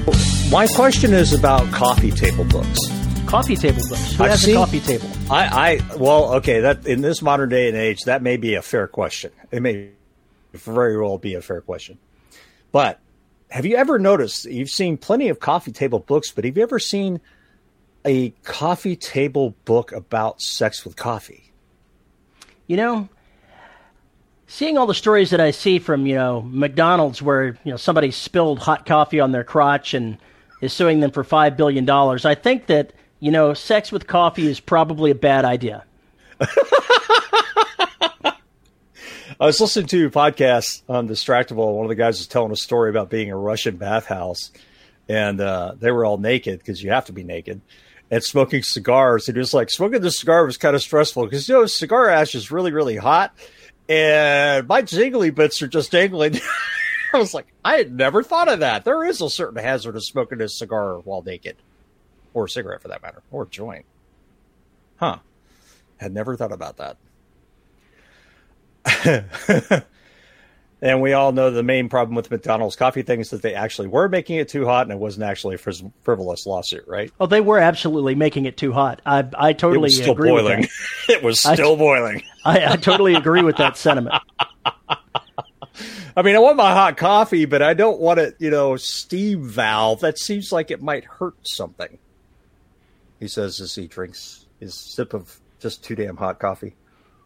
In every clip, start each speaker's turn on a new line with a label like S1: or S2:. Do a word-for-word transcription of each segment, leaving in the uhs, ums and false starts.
S1: My question is about coffee table books.
S2: Coffee table books. Who
S1: I've
S2: has
S1: seen-
S2: a coffee table?
S1: I, I well, okay, that in this modern day and age, that may be a fair question. It may very well be a fair question. But have you ever noticed, you've seen plenty of coffee table books, but have you ever seen a coffee table book about sex with coffee?
S2: You know, seeing all the stories that I see from, you know, McDonald's where, you know, somebody spilled hot coffee on their crotch and is suing them for five billion dollars, I think that, you know, sex with coffee is probably a bad idea.
S1: I was listening to a podcast on Distractable. One of the guys was telling a story about being in a Russian bathhouse, and uh, they were all naked because you have to be naked, and smoking cigars. And it was like smoking the cigar was kind of stressful because, you know, cigar ash is really, really hot, and my jiggly bits are just dangling. I was like, I had never thought of that. There is a certain hazard of smoking a cigar while naked, or a cigarette for that matter, or a joint. Huh. Had never thought about that. And we all know the main problem with McDonald's coffee thing is that they actually were making it too hot, and it wasn't actually a friv- frivolous lawsuit, right?
S2: Oh, they were absolutely making it too hot. I I totally
S1: It was still
S2: agree
S1: boiling.
S2: with that.
S1: It was still
S2: I,
S1: boiling.
S2: I, I totally agree with that sentiment.
S1: I mean, I want my hot coffee, but I don't want it, you know, steam valve. That seems like it might hurt something. He says as he drinks his sip of just too damn hot coffee.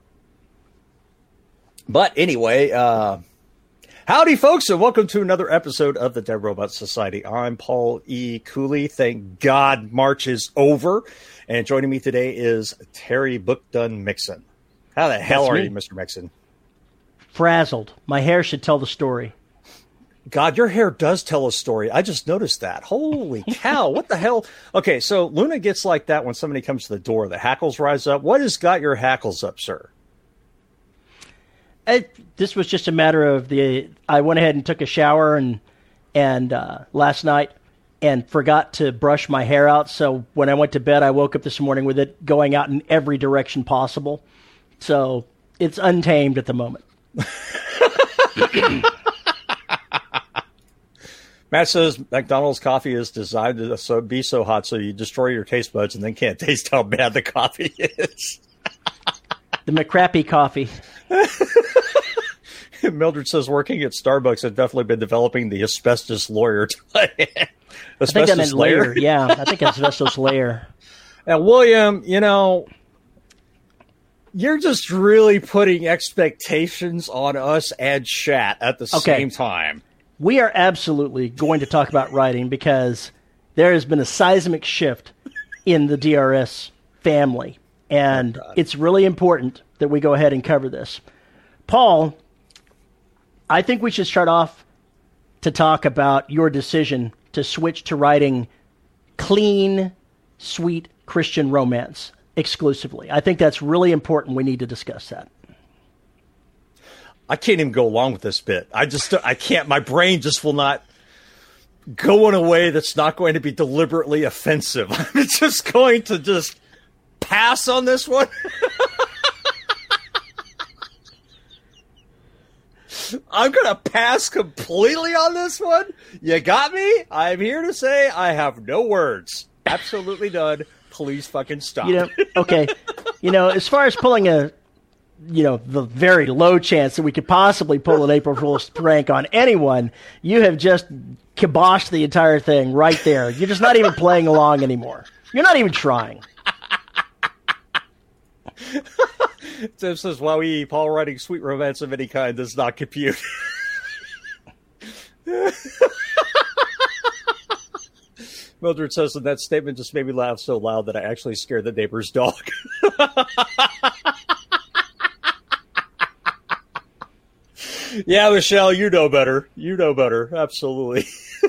S1: But anyway, uh, howdy, folks, and welcome to another episode of the Dead Robot Society. I'm Paul E. Cooley. Thank God March is over. And joining me today is Terry Bookdone Mixon. How the hell
S2: That's
S1: are
S2: me.
S1: you, Mister Mixon?
S2: Frazzled. My hair should tell the story.
S1: God, your hair does tell a story. I just noticed that. Holy cow. What the hell? Okay, so Luna gets like that when somebody comes to the door. The hackles rise up. What has got your hackles up, sir?
S2: It, this was just a matter of the. I went ahead and took a shower and and uh, last night and forgot to brush my hair out. So when I went to bed, I woke up this morning with it going out in every direction possible. So it's untamed at the moment.
S1: Matt says McDonald's coffee is designed to so, be so hot so you destroy your taste buds and then can't taste how bad the coffee is.
S2: The McCrappy coffee.
S1: Mildred says working at Starbucks has definitely been developing the asbestos lawyer. asbestos
S2: I think that meant
S1: layer.
S2: layer. Yeah, I think asbestos layer.
S1: And William, you know, you're just really putting expectations on us and chat at the
S2: Okay.
S1: same time.
S2: We are absolutely going to talk about writing because there has been a seismic shift in the D R S family. And
S1: Oh,
S2: it's really important that we go ahead and cover this. Paul, I think we should start off to talk about your decision to switch to writing clean, sweet Christian romance exclusively. I think that's really important. We need to discuss that.
S1: I can't even go along with this bit. I just, I can't, my brain just will not go in a way that's not going to be deliberately offensive. I'm just going to just pass on this one. I'm going to pass completely on this one. You got me? I'm here to say I have no words. Absolutely none. Please fucking stop.
S2: You know, okay. You know, as far as pulling a, you know, the very low chance that we could possibly pull an April Fool's prank on anyone, you have just kiboshed the entire thing right there. You're just not even playing along anymore. You're not even trying.
S1: Tim says, wow, we, Paul writing sweet romance of any kind does not compute. Mildred says that that statement just made me laugh so loud that I actually scared the neighbor's dog. Yeah, Michelle, you know better. You know better. Absolutely.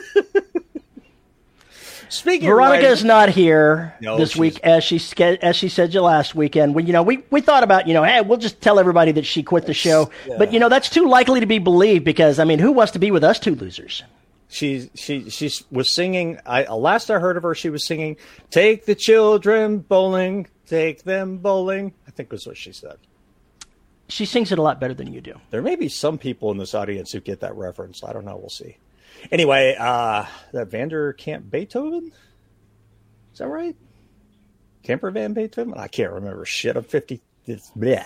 S1: Speaking
S2: Veronica
S1: of
S2: is not here
S1: No,
S2: this
S1: she's-
S2: week, as she ske- as she said you last weekend. We, you know, we, we thought about, you know, hey, we'll just tell everybody that she quit the show.
S1: Yeah.
S2: But, you know, that's too likely to be believed because, I mean, who wants to be with us two losers?
S1: She she she was singing. I last I heard of her, she was singing "Take the Children Bowling, Take Them Bowling." I think was what she said.
S2: She sings it a lot better than you do.
S1: There may be some people in this audience who get that reference. I don't know. We'll see. Anyway, uh, that Vander Camp Beethoven? Is that right? Camper Van Beethoven? I can't remember shit. I'm fifty. It's, yeah.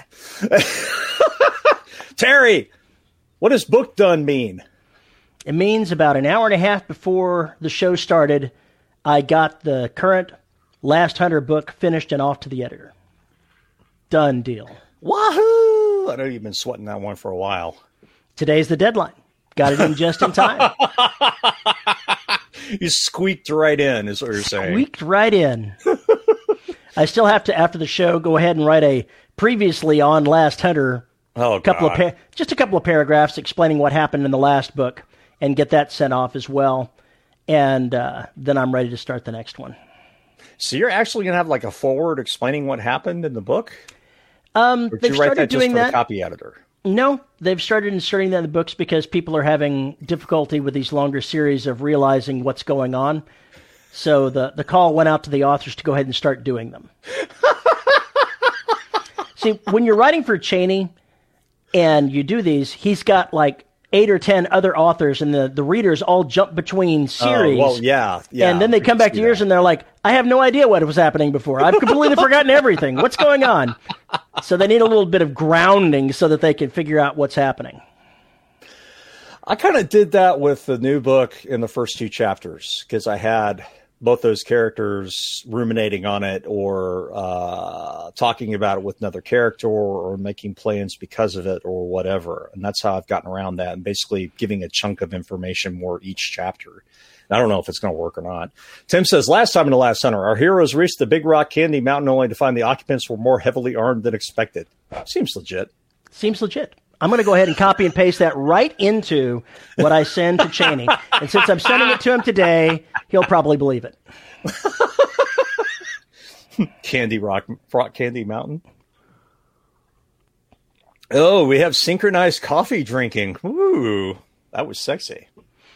S1: Terry, what does book done mean?
S2: It means about an hour and a half before the show started, I got the current Last Hunter book finished and off to the editor. Done deal.
S1: Wahoo! I know you've been sweating that one for a while.
S2: Today's the deadline. Got it in just in time.
S1: You squeaked right in, is what you're saying.
S2: Squeaked right in. I still have to, after the show, go ahead and write a previously on Last Hunter,
S1: oh,
S2: couple
S1: God.
S2: of pa- just a couple of paragraphs explaining what happened in the last book, and get that sent off as well. And uh, then I'm ready to start the next one.
S1: So you're actually going to have like a forward explaining what happened in the book?
S2: Um,
S1: Or did
S2: they've
S1: you write
S2: started
S1: that just
S2: doing
S1: for
S2: that.
S1: the copy editor?
S2: No, they've started inserting that in the books because people are having difficulty with these longer series of realizing what's going on. So the, the call went out to the authors to go ahead and start doing them. See, when you're writing for Chaney and you do these, he's got like eight or ten other authors, and the, the readers all jump between series.
S1: Oh, well, yeah, yeah.
S2: And then they
S1: I
S2: come
S1: can
S2: back to
S1: see
S2: yours
S1: that.
S2: and they're like, I have no idea what was happening before. I've completely forgotten everything. What's going on? So they need a little bit of grounding so that they can figure out what's happening.
S1: I kind of did that with the new book in the first two chapters because I had both those characters ruminating on it or uh, talking about it with another character or, or making plans because of it or whatever. And that's how I've gotten around that and basically giving a chunk of information more each chapter. I don't know if it's going to work or not. Tim says, last time in The Last Hunter, our heroes reached the Big Rock Candy Mountain only to find the occupants were more heavily armed than expected. Seems legit.
S2: Seems legit. I'm going to go ahead and copy and paste that right into what I send to Chaney. And since I'm sending it to him today, he'll probably believe it.
S1: Candy Rock, Rock Candy Mountain. Oh, we have synchronized coffee drinking. Ooh, that was sexy.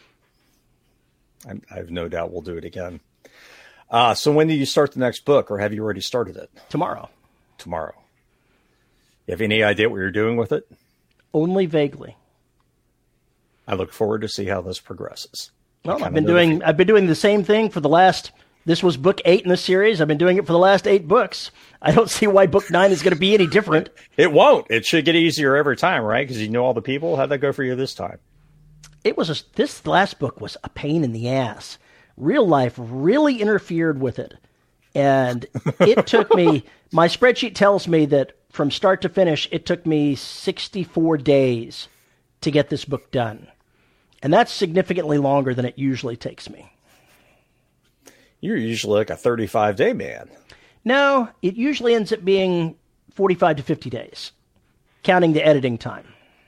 S1: I, I have no doubt we'll do it again. Uh, so when do you start the next book, or have you already started it?
S2: Tomorrow.
S1: Tomorrow. You have any idea what you're doing with it?
S2: Only vaguely.
S1: I look forward to see how this progresses.
S2: Well, I've been doing I've been doing the same thing for the last, this was book eight in the series. I've been doing it for the last eight books. I don't see why book nine is going to be any different.
S1: It won't. It should get easier every time, right? Because you know all the people. How'd that go for you this time?
S2: It was a, this last book was a pain in the ass. Real life really interfered with it. And it took me, my spreadsheet tells me that from start to finish, it took me sixty-four days to get this book done. And that's significantly longer than it usually takes me.
S1: You're usually like a thirty-five day man.
S2: No, it usually ends up being forty-five to fifty days, counting the editing time.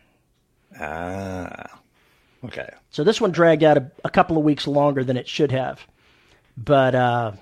S1: Ah, okay.
S2: So this one dragged out a, a couple of weeks longer than it should have. But, uh,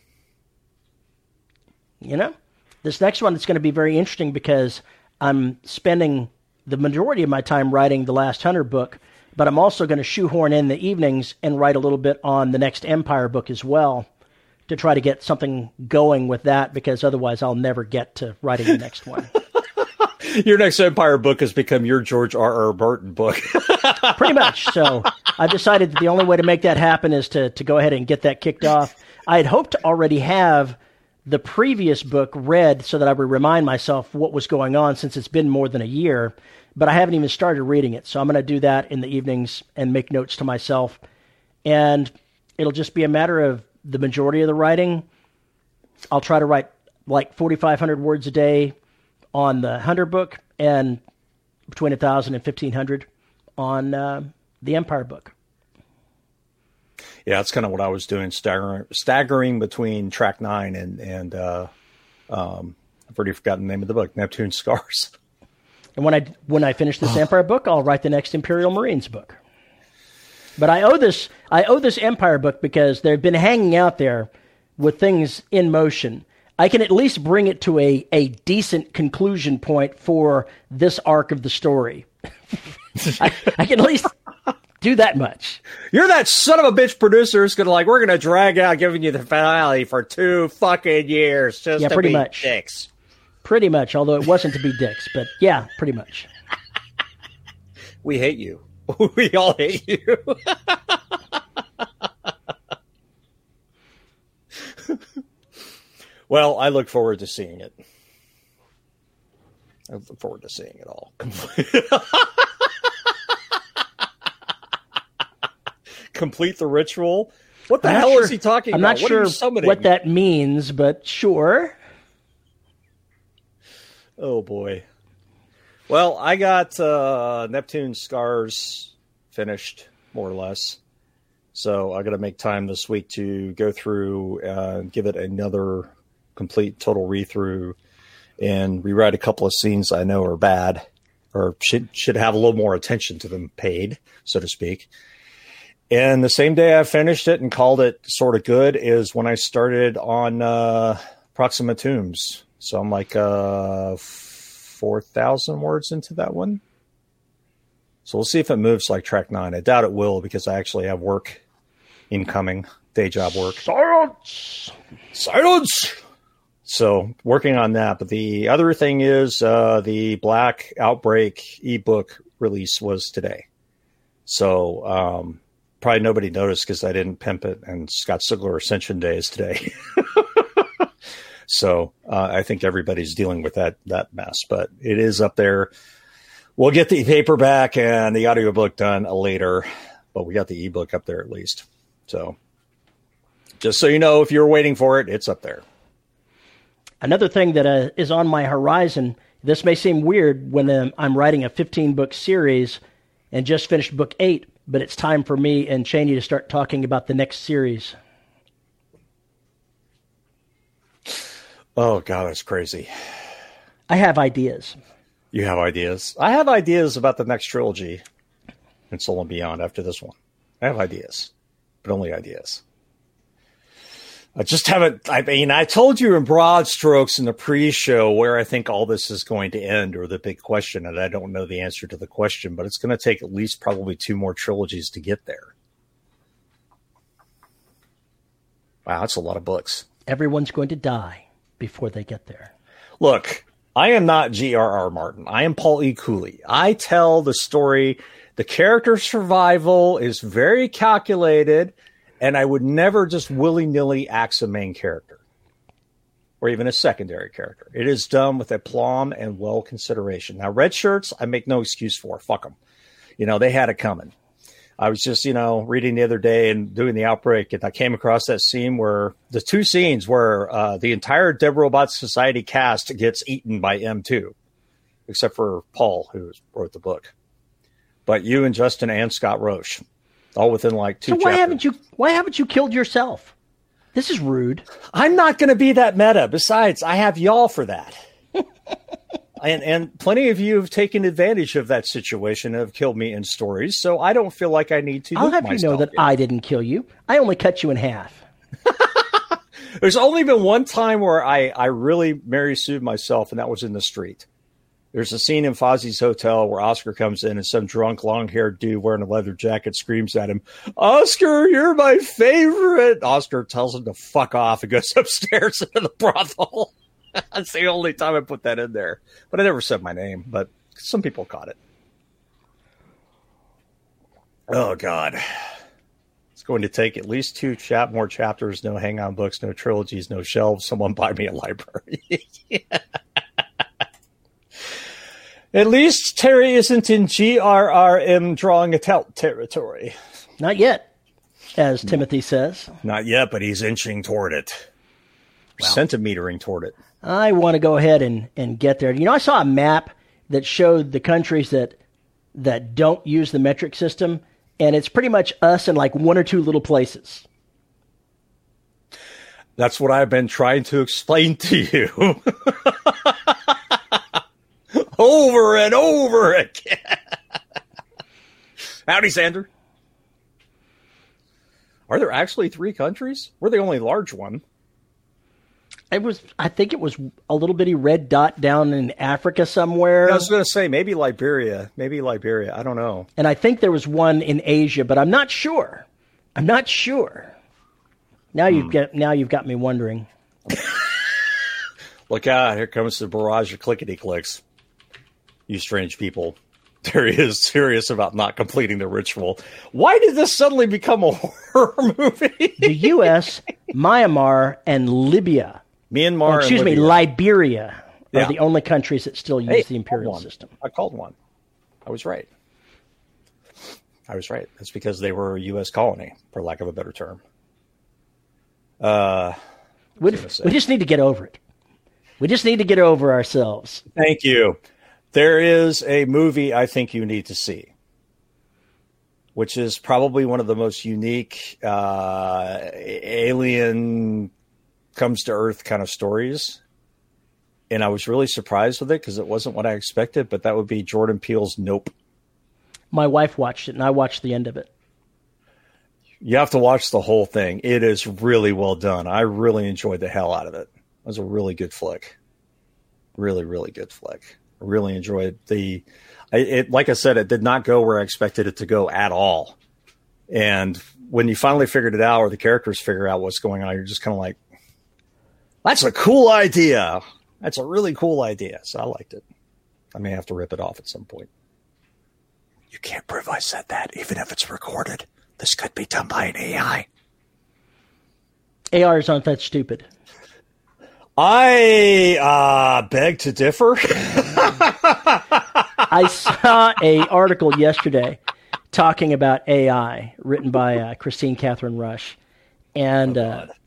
S2: you know, this next one is going to be very interesting because I'm spending the majority of my time writing the Last Hunter book, but I'm also going to shoehorn in the evenings and write a little bit on the next Empire book as well to try to get something going with that, because otherwise I'll never get to writing the next one.
S1: Your next Empire book has become your George R R. Martin book.
S2: Pretty much. So I've decided that the only way to make that happen is to, to go ahead and get that kicked off. I had hoped to already have the previous book read so that I would remind myself what was going on since it's been more than a year, but I haven't even started reading it. So I'm going to do that in the evenings and make notes to myself. And it'll just be a matter of the majority of the writing. I'll try to write like forty-five hundred words a day on the Hunter book and between one thousand and fifteen hundred on uh, the Empire book.
S1: Yeah, that's kind of what I was doing, staggering, staggering between track nine and, and uh, um, I've already forgotten the name of the book, Neptune Scars.
S2: And when I, when I finish this Empire book, I'll write the next Imperial Marines book. But I owe this, I owe this Empire book because they've been hanging out there with things in motion. I can at least bring it to a, a decent conclusion point for this arc of the story. I, I can at least do that much.
S1: You're that son of a bitch producer who's gonna like, we're gonna drag out giving you the finale for two fucking years just
S2: Yeah,
S1: to
S2: pretty
S1: be
S2: much.
S1: dicks.
S2: Pretty much, although it wasn't to be dicks, but yeah, pretty much.
S1: We hate you. We all hate you. Well, I look forward to seeing it. I look forward to seeing it all. Complete the ritual. What the
S2: I'm
S1: hell
S2: sure,
S1: is he talking
S2: I'm
S1: about?
S2: not
S1: What
S2: sure what that means, but sure.
S1: Oh, boy. Well, I got uh, Neptune Scars finished, more or less. So I got to make time this week to go through uh, give it another complete total read-through and rewrite a couple of scenes I know are bad or should should have a little more attention to them paid, so to speak. And the same day I finished it and called it sort of good is when I started on uh, Proxima Tombs. So I'm like uh, four thousand words into that one. So we'll see if it moves like track nine. I doubt it will because I actually have work incoming, day job work.
S2: Silence!
S1: Silence! So working on that. But the other thing is uh, the Black Outbreak ebook release was today. So um, probably nobody noticed because I didn't pimp it, and Scott Sigler Ascension Day is today. So uh, I think everybody's dealing with that that mess. But it is up there. We'll get the paperback and the audiobook done later, but we got the ebook up there at least. So just so you know, if you're waiting for it, it's up there.
S2: Another thing that uh, is on my horizon, this may seem weird when um, I'm writing a fifteen-book series and just finished book eight, but it's time for me and Cheney to start talking about the next series.
S1: Oh, God, that's crazy.
S2: I have ideas.
S1: You have ideas. I have ideas about the next trilogy in Soul and Beyond after this one. I have ideas, but only ideas. I just haven't, I mean, I told you in broad strokes in the pre-show where I think all this is going to end, or the big question, and I don't know the answer to the question, but it's going to take at least probably two more trilogies to get there. Wow, that's a lot of books.
S2: Everyone's going to die before they get there.
S1: Look, I am not G R R Martin. I am Paul E. Cooley. I tell the story. The character survival is very calculated, and I would never just willy-nilly axe a main character or even a secondary character. It is done with aplomb and well consideration. Now, red shirts, I make no excuse for. Fuck them. You know, they had it coming. I was just, you know, reading the other day and doing the Outbreak, and I came across that scene where the two scenes where uh, the entire Dead Robot Society cast gets eaten by M two, except for Paul, who wrote the book. But you and Justin and Scott Roche, all within like two
S2: so why
S1: chapters.
S2: haven't you why haven't you killed yourself? This is rude.
S1: I'm not going to be that meta. Besides, I have y'all for that. and and plenty of you have taken advantage of that situation and have killed me in stories, so I don't feel like I need to.
S2: I'll have you know that yet. I didn't kill you. I only cut you in half.
S1: There's only been one time where I, I really Mary Sued myself, and that was in the street. There's a scene in Fozzie's hotel where Oscar comes in and some drunk, long-haired dude wearing a leather jacket screams at him, "Oscar, you're my favorite." Oscar tells him to fuck off and goes upstairs into the brothel. That's the only time I put that in there. But I never said my name, but some people caught it. Oh, God. It's going to take at least two chap more chapters, no hang-on books, no trilogies, no shelves. Someone buy me a library. Yeah. At least Terry isn't in G R R M drawing it out territory.
S2: Not yet, as Timothy says.
S1: Not yet, but he's inching toward it. Wow. Centimetering toward it.
S2: I want to go ahead and, and get there. You know, I saw a map that showed the countries that that don't use the metric system, and it's pretty much us in like one or two little places.
S1: That's what I've been trying to explain to you. Over and over again. Howdy, Sander. Are there actually three countries? We're the only large one.
S2: It was, I think it was a little bitty red dot down in Africa somewhere.
S1: I was going to say, maybe Liberia. Maybe Liberia. I don't know.
S2: And I think there was one in Asia, but I'm not sure. I'm not sure. Now you've hmm. got, now you've got me wondering.
S1: Look out. Here comes the barrage of clickety-clicks. You strange people. There he is serious about not completing the ritual. Why did this suddenly become a horror movie?
S2: The U S, Myanmar, and Libya.
S1: Myanmar
S2: oh, excuse
S1: and
S2: me,
S1: Libya.
S2: Liberia are
S1: Yeah.
S2: the only countries that still use
S1: Hey,
S2: the imperial
S1: I called one.
S2: system.
S1: I called one. I was right. I was right. That's because they were a U S colony, for lack of a better term. Uh,
S2: We, we just need to get over it. We just need to get over ourselves.
S1: Thank you. There is a movie I think you need to see, which is probably one of the most unique uh, alien comes to Earth kind of stories. And I was really surprised with it because it wasn't what I expected, but that would be Jordan Peele's Nope.
S2: My wife watched it, and I watched the end of it.
S1: You have to watch the whole thing. It is really well done. I really enjoyed the hell out of it. It was a really good flick. Really, really good flick. I really enjoyed the, it, like I said, it did not go where I expected it to go at all. And when you finally figured it out, or the characters figure out what's going on, you're just kind of like, that's a cool idea. That's a really cool idea. So I liked it. I may have to rip it off at some point. You can't prove I said that, even if it's recorded. This could be done by an A I.
S2: A Rs aren't that stupid.
S1: I uh, beg to differ.
S2: I saw a article yesterday talking about A I written by uh, Christine Catherine Rush. And
S1: Oh,
S2: uh,
S1: God.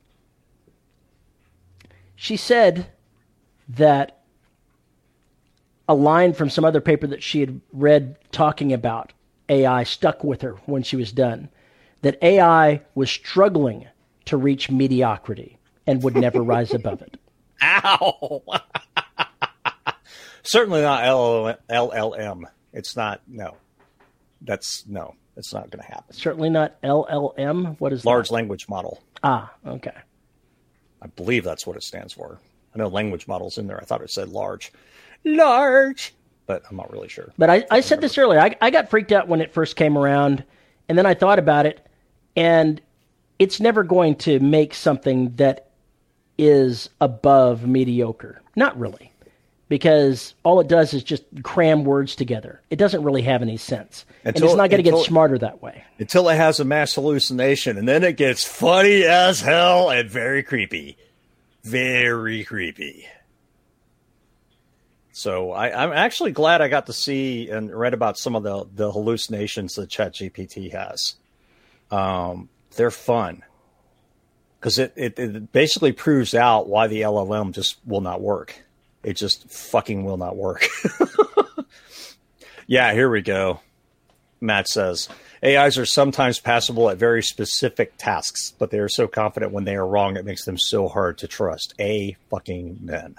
S2: she said that a line from some other paper that she had read talking about A I stuck with her when she was done. That A I was struggling to reach mediocrity and would never rise above it.
S1: Ow! Certainly not L L M. It's not, no. That's, no. It's not going to happen.
S2: Certainly not L L M. What is
S1: Large
S2: that?
S1: language model.
S2: Ah, okay.
S1: I believe that's what it stands for. I know language model's in there. I thought it said large. Large! But I'm not really sure.
S2: But I, I said this earlier. I, I got freaked out when it first came around, and then I thought about it, and it's never going to make something that is above mediocre. Not really. Because all it does is just cram words together. It doesn't really have any sense.
S1: Until-
S2: and it's not going to get
S1: until-
S2: smarter that way.
S1: Until it has a mass hallucination, and then it gets funny as hell and very creepy. Very creepy. So I, I'm actually glad I got to see and read about some of the, the hallucinations that ChatGPT has. Um, they're fun. Because it, it, it basically proves out why the L L M just will not work. It just fucking will not work. Yeah, here we go. Matt says, A Is are sometimes passable at very specific tasks, but they are so confident when they are wrong, it makes them so hard to trust. A fucking men.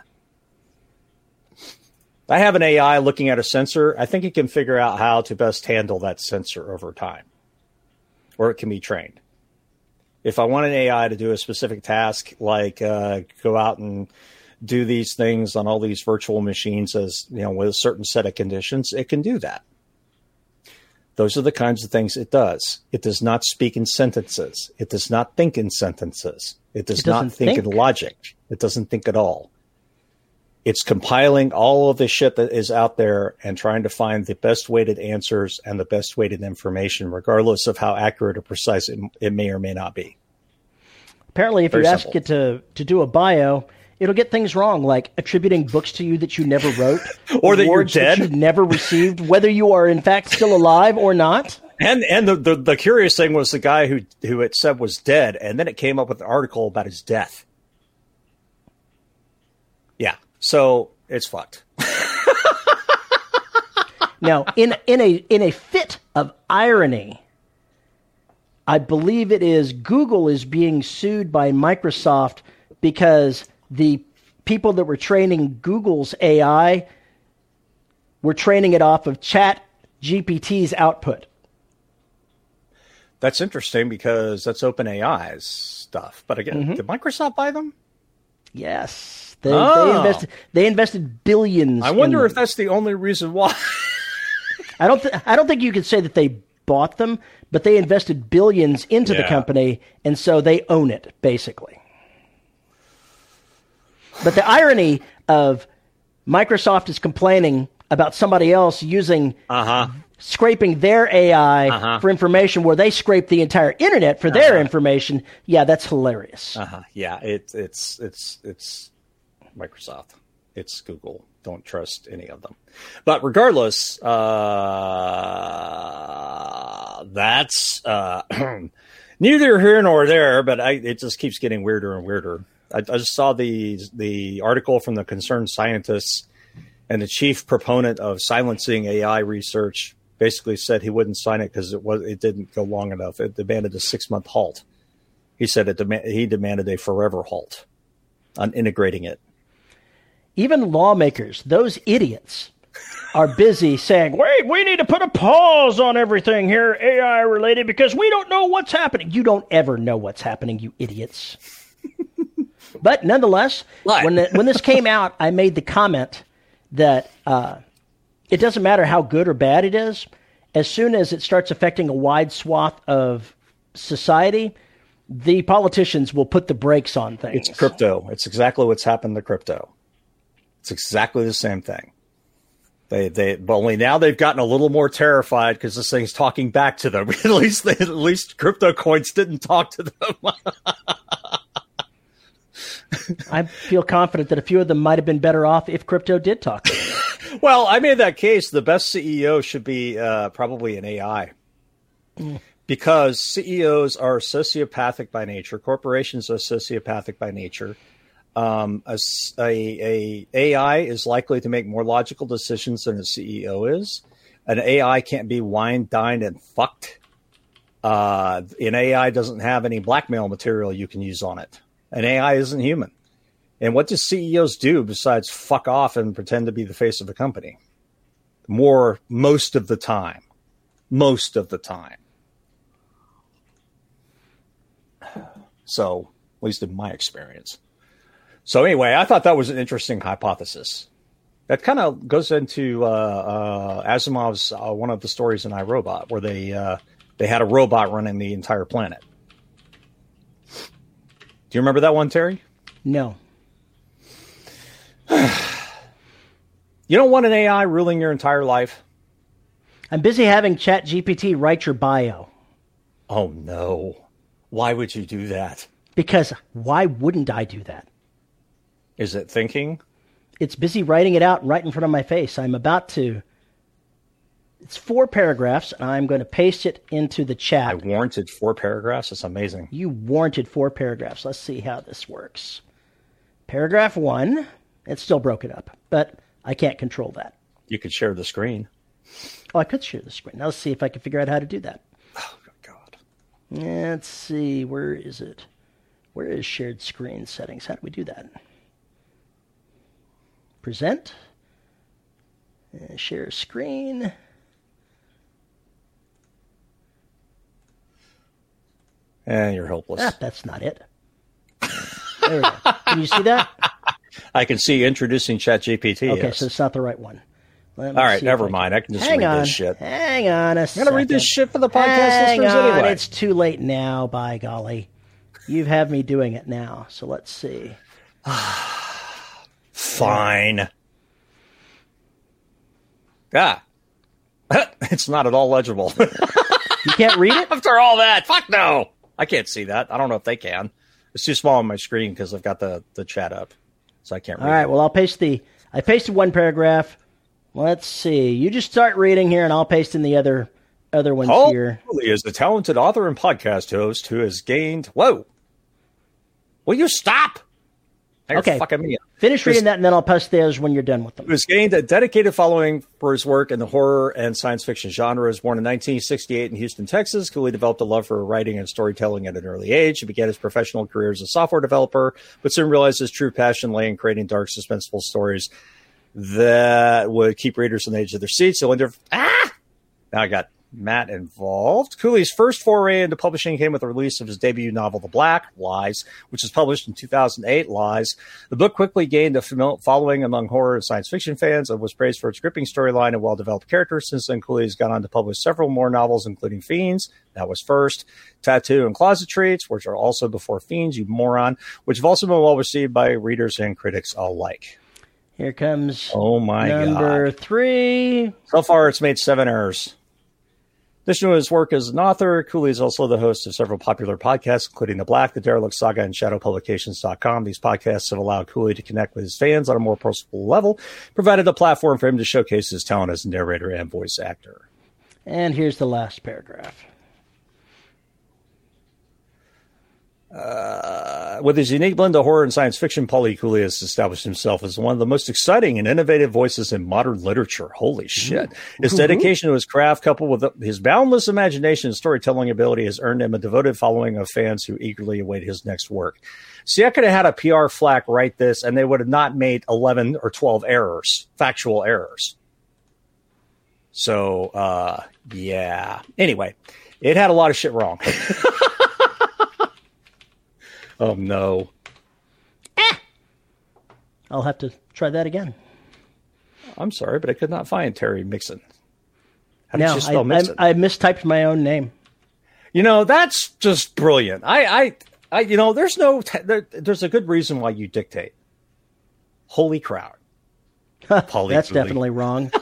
S1: I have an A I looking at a sensor. I think it can figure out how to best handle that sensor over time. Or it can be trained. If I want an A I to do a specific task, like uh, go out and do these things on all these virtual machines as, you know, with a certain set of conditions, it can do that. Those are the kinds of things it does. It does not speak in sentences. It does not think in sentences. It does
S2: It
S1: not
S2: doesn't
S1: think,
S2: think.
S1: in logic. It doesn't think at all. It's compiling all of the shit that is out there and trying to find the best weighted answers and the best weighted information, regardless of how accurate or precise it, it may or may not be.
S2: Apparently, if
S1: Very
S2: you ask
S1: simple.
S2: it to, to do a bio, it'll get things wrong, like attributing books to you that you never wrote,
S1: Or that you're
S2: awards
S1: dead.
S2: that you never received, whether you are in fact still alive or not.
S1: And and the, the, the curious thing was the guy who, who it said was dead, and then it came up with an article about his death. Yeah, so it's fucked.
S2: Now, in in a in a fit of irony, I believe it is Google is being sued by Microsoft because the people that were training Google's A I were training it off of Chat G P T's output.
S1: That's interesting because that's OpenAI's stuff. But again,
S2: Mm-hmm.
S1: did Microsoft buy them?
S2: Yes, they,
S1: Oh.
S2: they invested they invested billions.
S1: I wonder
S2: in
S1: if
S2: them.
S1: that's the only reason why.
S2: I don't th- I don't think you could say that they bought them, but they invested billions into the
S1: Yeah.
S2: company, and so they own it basically. But the irony of Microsoft is complaining about somebody else using
S1: uh-huh.
S2: scraping their A I
S1: uh-huh.
S2: for information where they scrape the entire internet for uh-huh. their information. Yeah, that's hilarious.
S1: Uh-huh. Yeah, it, it's it's it's Microsoft. It's Google. Don't trust any of them. But regardless, uh, that's uh, neither here nor there. But I, it just keeps getting weirder and weirder. I, I just saw the the article from the Concerned Scientists, and the chief proponent of silencing A I research basically said he wouldn't sign it because it was it didn't go long enough. It demanded a six month halt. He said it dem- he demanded a forever halt on integrating it.
S2: Even lawmakers, those idiots, are busy saying, wait, we need to put a pause on everything here A I related because we don't know what's happening. You don't ever know what's happening, you idiots. But nonetheless, when the, when this came out, I made the comment that uh, it doesn't matter how good or bad it is. As soon as it starts affecting a wide swath of society, the politicians will put the brakes on things.
S1: It's crypto. It's exactly what's happened to crypto. It's exactly the same thing. They, they, but only now they've gotten a little more terrified because this thing's talking back to them. at least, they, at least crypto coins didn't talk to them.
S2: I feel confident that a few of them might have been better off if crypto did talk to them.
S1: Well, I made that case. The best C E O should be uh, probably an A I. Mm. Because C E Os are sociopathic by nature. Corporations are sociopathic by nature. Um, a, a, a AI is likely to make more logical decisions than a C E O is. An A I can't be wined, dined, and fucked. Uh, an A I doesn't have any blackmail material you can use on it. An A I isn't human. And what do C E Os do besides fuck off and pretend to be the face of the company? More, most of the time. Most of the time. So, at least in my experience. So anyway, I thought that was an interesting hypothesis. That kind of goes into uh, uh, Asimov's uh, one of the stories in iRobot, where they uh, they had a robot running the entire planet. Do you remember that one, Terry?
S2: No.
S1: You don't want an A I ruling your entire life?
S2: I'm busy having ChatGPT write your bio.
S1: Oh, no. Why would you do that?
S2: Because why wouldn't I do that?
S1: Is it thinking?
S2: It's busy writing it out right in front of my face. I'm about to... It's four paragraphs, and I'm going to paste it into the chat.
S1: I warranted four paragraphs? That's amazing.
S2: You warranted four paragraphs. Let's see how this works. Paragraph one. It's still broken up, but I can't control that.
S1: You could share the screen.
S2: Oh, I could share the screen. Now let's see if I can figure out how to do that.
S1: Oh, God.
S2: Let's see. Where is it? Where is shared screen settings? How do we do that? Present. Uh, share screen.
S1: And you're hopeless.
S2: Ah, that's not it. There we go. Can you see that?
S1: I can see introducing ChatGPT.
S2: Okay,
S1: yes.
S2: so it's not the right one.
S1: All right, never I mind. Can... I can just
S2: Hang
S1: read
S2: on.
S1: this shit.
S2: Hang on a second.
S1: I'm going to read this shit for the podcast
S2: Hang
S1: listeners
S2: on.
S1: anyway.
S2: It's too late now, by golly. You've had me doing it now, so let's see.
S1: Fine. Ah. It's not at all legible.
S2: You can't read it?
S1: After all that, fuck no. I can't see that. I don't know if they can. It's too small on my screen because I've got the, the chat up, so I can't read
S2: it. All right,
S1: it.
S2: well, I'll paste the... I pasted one paragraph. Let's see. You just start reading here, and I'll paste in the other other ones
S1: Paul
S2: here.
S1: Cooley is a talented author and podcast host who has gained... Whoa. Will you stop? You're
S2: okay.
S1: Fucking me up.
S2: Finish reading that, and then I'll post those when you're done with them.
S1: He has gained a dedicated following for his work in the horror and science fiction genres. Born in nineteen sixty-eight in Houston, Texas, Cooley developed a love for writing and storytelling at an early age. He began his professional career as a software developer, but soon realized his true passion lay in creating dark, suspenseful stories that would keep readers on the edge of their seats. So wonder, ah! Now I got Matt involved. Cooley's first foray into publishing came with the release of his debut novel, The Black, Lies, which was published in two thousand eight, Lies. The book quickly gained a following among horror and science fiction fans and was praised for its gripping storyline and well-developed characters. Since then, Cooley has gone on to publish several more novels, including Fiends, that was first, Tattoo and Closet Treats, which are also before Fiends, you moron, which have also been well-received by readers and critics alike.
S2: Here comes
S1: oh my
S2: number
S1: God.
S2: three.
S1: So far, it's made seven errors. In addition to his work as an author, Cooley is also the host of several popular podcasts, including The Black, The Derelict Saga, and Shadow Publications dot com. These podcasts have allowed Cooley to connect with his fans on a more personal level, provided a platform for him to showcase his talent as a narrator and voice actor.
S2: And here's the last paragraph.
S1: Uh, with his unique blend of horror and science fiction, Paulie Cooley has established himself as one of the most exciting and innovative voices in modern literature. Holy shit. His dedication to his craft, coupled with his boundless imagination and storytelling ability, has earned him a devoted following of fans who eagerly await his next work. See, I could have had a P R flack write this, and they would have not made eleven or twelve errors, factual errors. So, uh, yeah. Anyway, it had a lot of shit wrong. Oh, no.
S2: Eh. I'll have to try that again.
S1: I'm sorry, but I could not find Terry Mixon. How did
S2: no,
S1: you spell
S2: I,
S1: Mixon?
S2: I, I mistyped my own name.
S1: You know, that's just brilliant. I, I, I you know, there's no, te- there, there's a good reason why you dictate. Holy crowd.
S2: That's Cooley. Definitely wrong.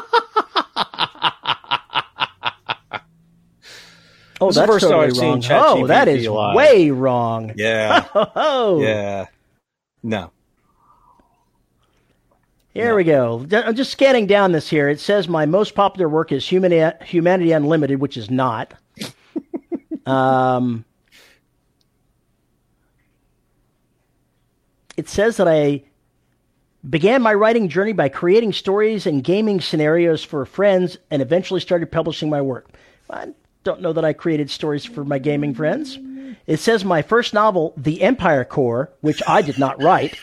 S2: Oh,
S1: this
S2: that's totally wrong. Oh, that is live. Way wrong.
S1: Yeah.
S2: Oh,
S1: yeah. No.
S2: Here
S1: no.
S2: we go. I'm just scanning down this here. It says my most popular work is Humanity, Humanity Unlimited, which is not. um, it says that I began my writing journey by creating stories and gaming scenarios for friends and eventually started publishing my work. I don't know that I created stories for my gaming friends. It says my first novel, The Empire Core, which I did not write.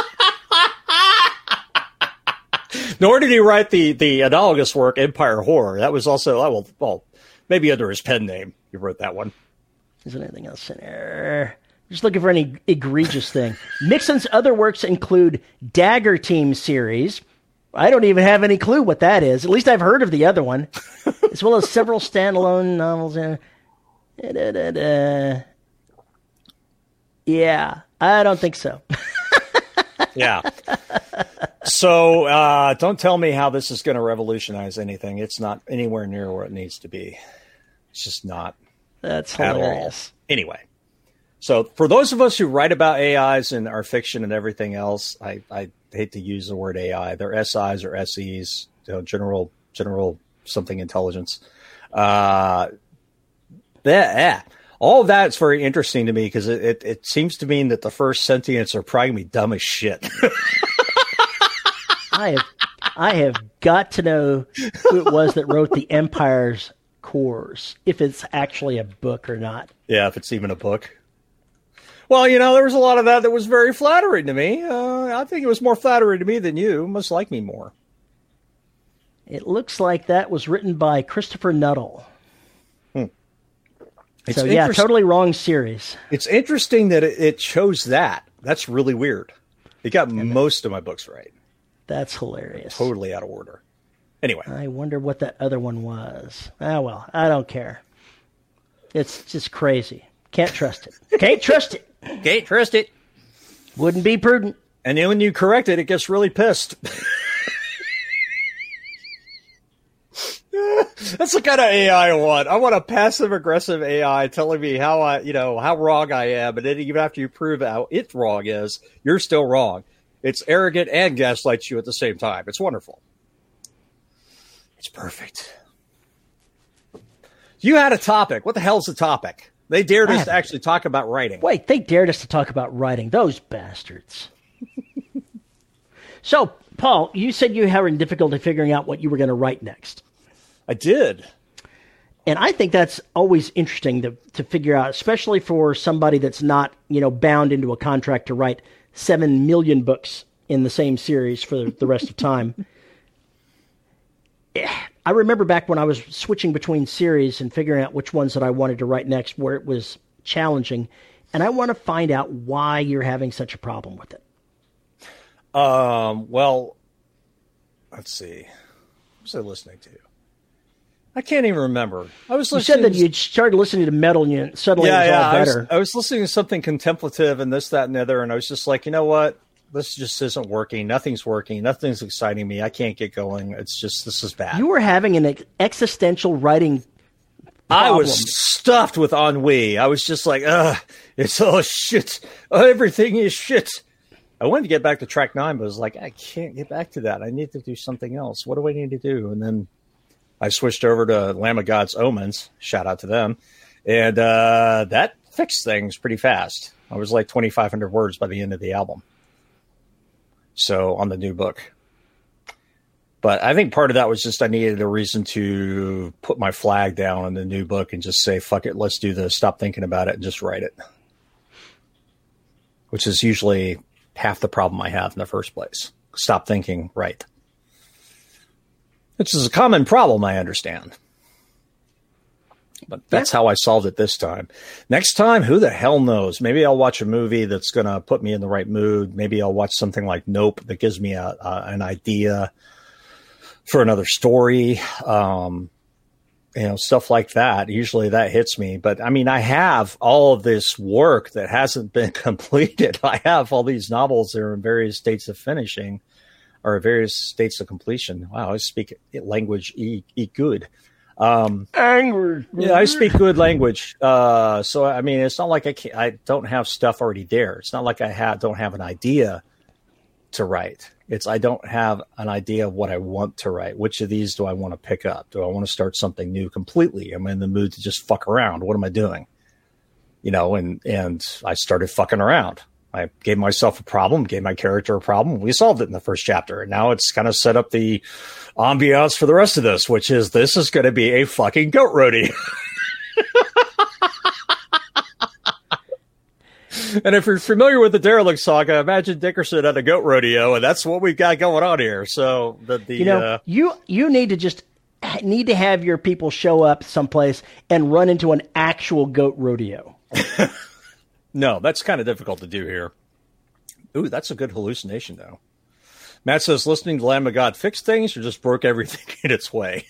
S1: Nor did he write the, the analogous work, Empire Horror. That was also, oh, well, well, maybe under his pen name, he wrote that one.
S2: Is there anything else in there? Just looking for any egregious thing. Mixon's other works include Dagger Team series. I don't even have any clue what that is. At least I've heard of the other one, as well as several standalone novels. Uh, da, da, da. Yeah, I don't think so.
S1: Yeah. So uh, don't tell me how this is going to revolutionize anything. It's not anywhere near where it needs to be. It's just not.
S2: That's
S1: at
S2: hilarious.
S1: all. Anyway, so for those of us who write about A Is and our fiction and everything else, I, I hate to use the word A I. They're S Is or S Es, you know, general general something intelligence. Uh, that, yeah. All of that is very interesting to me because it, it, it seems to mean that the first sentients are probably going to be dumb as shit.
S2: I have I have got to know who it was that wrote the Empire's Cores, if it's actually a book or not.
S1: Yeah, if it's even a book. Well, you know, there was a lot of that that was very flattering to me. Uh, I think it was more flattering to me than you. You must like me more.
S2: It looks like that was written by Christopher Nuttall.
S1: Hmm. It's
S2: so, yeah, totally wrong series.
S1: It's interesting that it, it chose that. That's really weird. It got and most of my books right.
S2: That's hilarious.
S1: Totally out of order. Anyway.
S2: I wonder what that other one was. Ah, well, I don't care. It's just crazy. Can't trust it. Can't trust it.
S1: Can't trust it.
S2: Wouldn't be prudent.
S1: And then when you correct it, it gets really pissed. That's the kind of A I I want. I want a passive-aggressive A I telling me how I, you know, how wrong I am, and then even after you prove how it's wrong is, you're still wrong. It's arrogant and gaslights you at the same time. It's wonderful. It's perfect. You had a topic. What the hell's the topic? They dared us to actually talk about writing.
S2: Wait, they dared us to talk about writing. Those bastards. So, Paul, you said you were having difficulty figuring out what you were going to write next.
S1: I did.
S2: And I think that's always interesting to, to figure out, especially for somebody that's not, you know, bound into a contract to write seven million books in the same series for the, the rest of time. I remember back when I was switching between series and figuring out which ones that I wanted to write next, where it was challenging. And I want to find out why you're having such a problem with it.
S1: Um, well, let's see. What was I listening to? I can't even remember. I was listening.
S2: You said that you started listening to metal and you suddenly
S1: yeah,
S2: it was
S1: yeah,
S2: all better.
S1: I was, I was listening to something contemplative and this, that, and the other, and I was just like, you know what? this just isn't working. Nothing's working. Nothing's exciting me. I can't get going. It's just, this is bad.
S2: You were having an ex- existential writing problem.
S1: I was stuffed with ennui. I was just like, ugh, it's all shit. Everything is shit. I wanted to get back to track nine, but I was like, I can't get back to that. I need to do something else. What do I need to do? And then I switched over to Lamb of God's Omens. Shout out to them. And uh, that fixed things pretty fast. I was like twenty-five hundred words by the end of the album. So on the new book. But I think part of that was just I needed a reason to put my flag down on the new book and just say, fuck it, let's do this. Stop thinking about it and just write it. Which is usually half the problem I have in the first place. Stop thinking, write. Which is a common problem, I understand. But that's yeah. how I solved it this time. Next time, who the hell knows? Maybe I'll watch a movie that's going to put me in the right mood. Maybe I'll watch something like Nope that gives me a, a, an idea for another story. Um, you know, stuff like that. Usually that hits me. But, I mean, I have all of this work that hasn't been completed. I have all these novels that are in various states of finishing or various states of completion. Wow, I speak language e, e good. Um,
S2: Angry.
S1: Yeah, I speak good language. Uh, so, I mean, it's not like I can't, I don't have stuff already there. It's not like I have, don't have an idea to write. It's, I don't have an idea of what I want to write. Which of these do I want to pick up? Do I want to start something new completely? Am I in the mood to just fuck around? What am I doing? You know, and, and I started fucking around. I gave myself a problem, gave my character a problem. We solved it in the first chapter. And now it's kind of set up the ambiance for the rest of this, which is this is going to be a fucking goat rodeo. And if you're familiar with the Derelict Saga, imagine Dickerson at a goat rodeo, and that's what we've got going on here. So the, the
S2: you know,
S1: uh,
S2: you you need to just need to have your people show up someplace and run into an actual goat rodeo.
S1: No, that's kind of difficult to do here. Ooh, that's a good hallucination, though. Matt says, listening to Lamb of God fixed things or just broke everything in its way?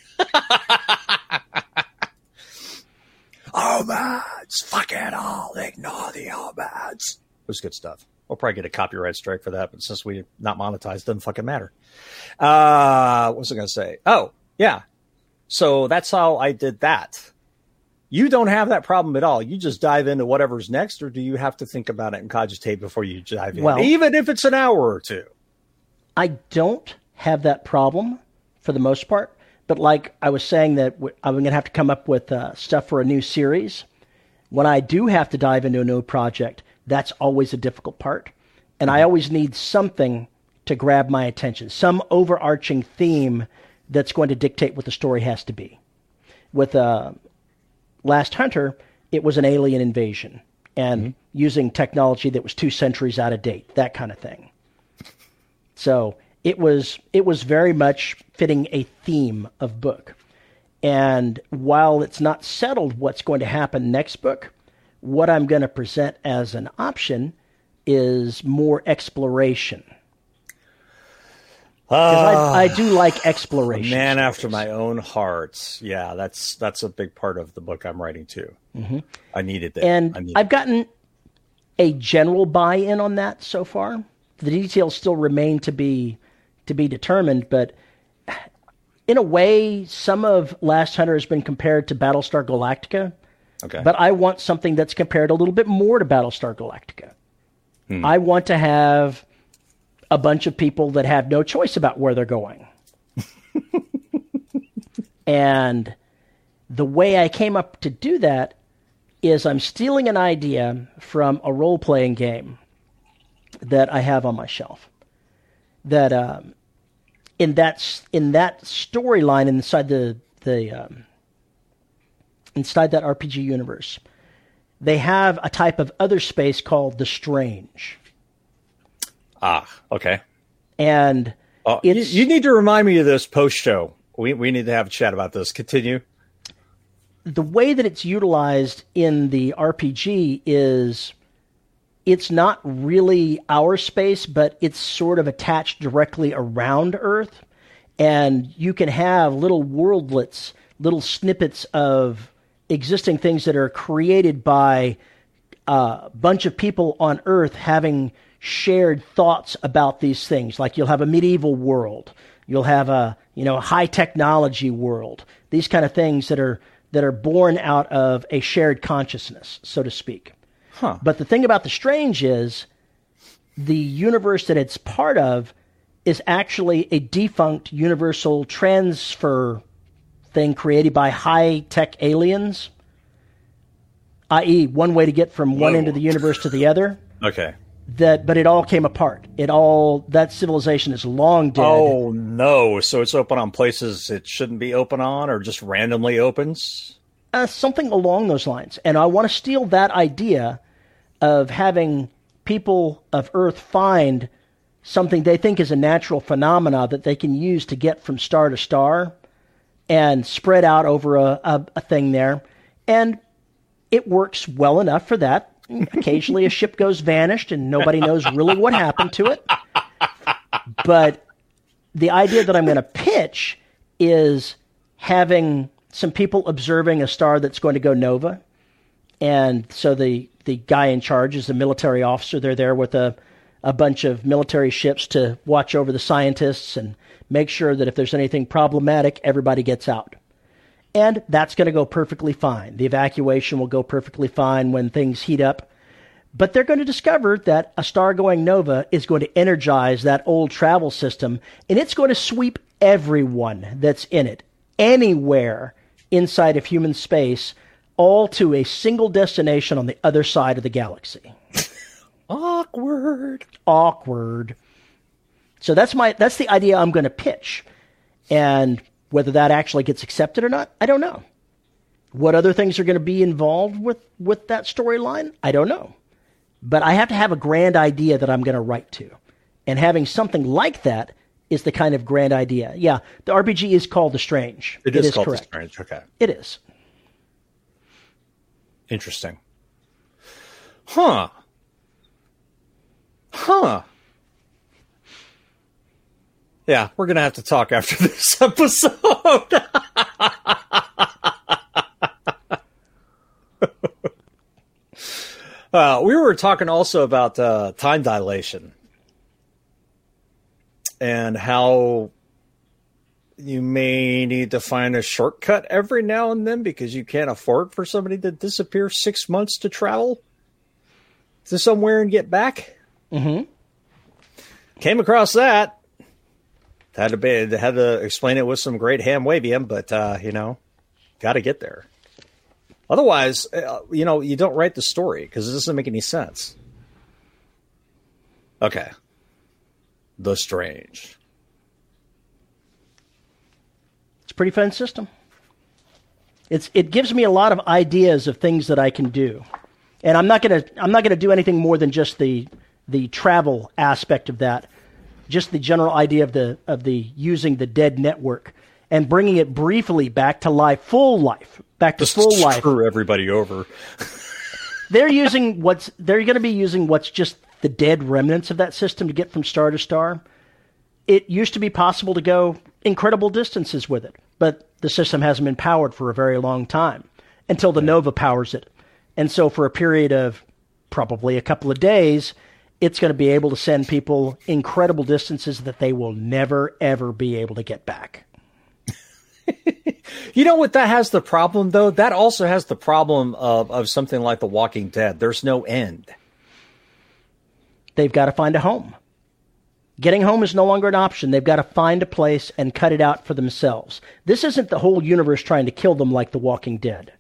S1: Omads, fuck it all, ignore the Omads. It was good stuff. We'll probably get a copyright strike for that, but since we're not monetized, it doesn't fucking matter. Uh, what was I going to say? Oh, yeah. So that's how I did that. You don't have that problem at all. You just dive into whatever's next, or do you have to think about it and cogitate before you dive in, well, even if it's an hour or two?
S2: I don't have that problem for the most part. But like I was saying that I'm going to have to come up with uh, stuff for a new series. When I do have to dive into a new project, that's always a difficult part. And I always need something to grab my attention, some overarching theme that's going to dictate what the story has to be. With uh, Last Hunter, it was an alien invasion and mm-hmm. using technology that was two centuries out of date, that kind of thing. So it was it was very much fitting a theme of book. And while it's not settled what's going to happen next book, what I'm going to present as an option is more exploration. Because uh, I, I do like exploration.
S1: Man after my own heart. Yeah, that's that's a big part of the book I'm writing too. Mm-hmm. I needed that.
S2: And
S1: I needed
S2: I've gotten a general buy-in on that so far. The details still remain to be to be determined, but in a way, some of Last Hunter has been compared to Battlestar Galactica.
S1: Okay.
S2: But I want something that's compared a little bit more to Battlestar Galactica. Hmm. I want to have a bunch of people that have no choice about where they're going. And the way I came up to do that is I'm stealing an idea from a role-playing game that I have on my shelf. That um, in that in that storyline inside the the um, inside that R P G universe, they have a type of other space called the Strange.
S1: Ah, okay.
S2: And
S1: uh, it's, you, you need to remind me of this post show. We we need to have a chat about this. Continue.
S2: The way that it's utilized in the R P G is it's not really our space, but it's sort of attached directly around Earth. And you can have little worldlets, little snippets of existing things that are created by a bunch of people on Earth having shared thoughts about these things. Like you'll have a medieval world, you'll have a you know a high technology world. These kind of things that are that are born out of a shared consciousness, so to speak.
S1: Huh.
S2: But the thing about The Strange is the universe that it's part of is actually a defunct universal transfer thing created by high-tech aliens, that is one way to get from one
S1: Whoa.
S2: end of the universe to the other.
S1: Okay.
S2: That, but it all came apart. It all, that civilization is long dead.
S1: Oh, no. So it's open on places it shouldn't be open on, or just randomly opens?
S2: Uh, something along those lines. And I want to steal that idea of having people of Earth find something they think is a natural phenomena that they can use to get from star to star and spread out over a, a, a thing there. And it works well enough for that. Occasionally a ship goes vanished and nobody knows really what happened to it. But the idea that I'm going to pitch is having some people observing a star that's going to go nova. And so the, the guy in charge is a military officer. They're there with a, a bunch of military ships to watch over the scientists and make sure that if there's anything problematic, everybody gets out. And that's going to go perfectly fine. The evacuation will go perfectly fine when things heat up. But they're going to discover that a star going nova is going to energize that old travel system, and it's going to sweep everyone that's in it, anywhere inside of human space, all to a single destination on the other side of the galaxy.
S1: Awkward.
S2: Awkward. So that's my that's the idea I'm going to pitch. And whether that actually gets accepted or not, I don't know. What other things are going to be involved with, with that storyline? I don't know. But I have to have a grand idea that I'm going to write to. And having something like that is the kind of grand idea. Yeah, the R P G is called The Strange.
S1: It is,
S2: it is
S1: called
S2: correct.
S1: The Strange, okay.
S2: It is.
S1: Interesting. Huh. Huh. Yeah, we're going to have to talk after this episode. uh, we were talking also about uh, time dilation and how you may need to find a shortcut every now and then because you can't afford for somebody to disappear six months to travel to somewhere and get back.
S2: Mm-hmm.
S1: Came across that. Had to be, had to explain it with some great ham wavium, but, uh, you know, got to get there. Otherwise, uh, you know, you don't write the story because it doesn't make any sense. Okay. The Strange.
S2: It's a pretty fun system. It's it gives me a lot of ideas of things that I can do. And I'm not going to I'm not going to do anything more than just the the travel aspect of that. Just the general idea of the of the using the dead network and bringing it briefly back to life, full life, back to
S1: Just
S2: full life.
S1: Screw everybody over.
S2: They're using what's they're going to be using what's just the dead remnants of that system to get from star to star. It used to be possible to go incredible distances with it, but the system hasn't been powered for a very long time until the yeah. Nova powers it. And so for a period of probably a couple of days, it's going to be able to send people incredible distances that they will never, ever be able to get back.
S1: You know what that has the problem, though? That also has the problem of, of something like The Walking Dead. There's no end.
S2: They've got to find a home. Getting home is no longer an option. They've got to find a place and cut it out for themselves. This isn't the whole universe trying to kill them like The Walking Dead.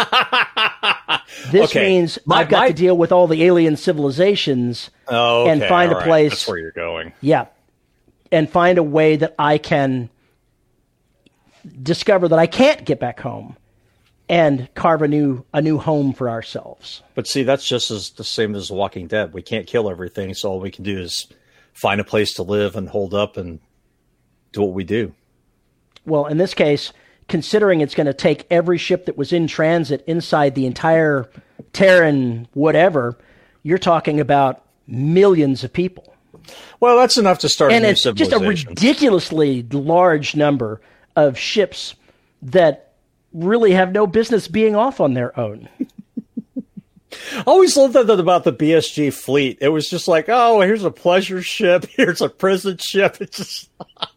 S2: This
S1: okay.
S2: means
S1: my,
S2: I've got
S1: my...
S2: to deal with all the alien civilizations
S1: oh, okay.
S2: and find
S1: all
S2: a
S1: right.
S2: place.
S1: That's where you're going.
S2: Yeah. And find a way that I can discover that I can't get back home and carve a new a new home for ourselves.
S1: But see, that's just as the same as The Walking Dead. We can't kill everything, so all we can do is find a place to live and hold up and do what we do.
S2: Well, in this case, considering it's going to take every ship that was in transit inside the entire Terran whatever, you're talking about millions of people.
S1: Well, that's enough to start
S2: and
S1: a new
S2: it's just a
S1: civilization.
S2: ridiculously large number of ships that really have no business being off on their own.
S1: I always loved that about the B S G fleet. It was just like, oh, here's a pleasure ship. Here's a prison ship. It's just,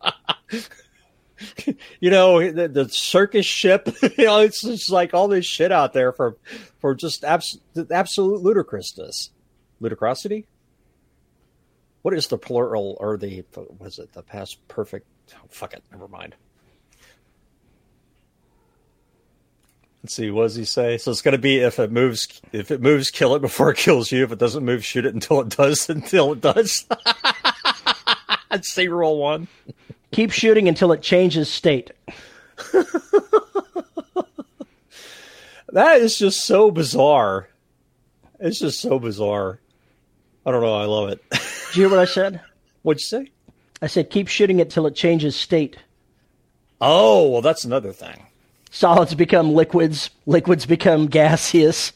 S1: you know, the, the circus ship. You know, it's just like all this shit out there for, for just abs- absolute ludicrousness. Ludicrosity? What is the plural or the, what is it, the past perfect? Oh, fuck it. Never mind. Let's see. What does he say? So it's going to be if it moves, if it moves, kill it before it kills you. If it doesn't move, shoot it until it does, until it does. I'd say rule one.
S2: Keep shooting until it changes state.
S1: That is just so bizarre. It's just so bizarre. I don't know. I love it.
S2: Did you hear what I said?
S1: What'd you say?
S2: I said keep shooting it till it changes state.
S1: Oh, well, that's another thing.
S2: Solids become liquids. Liquids become gaseous.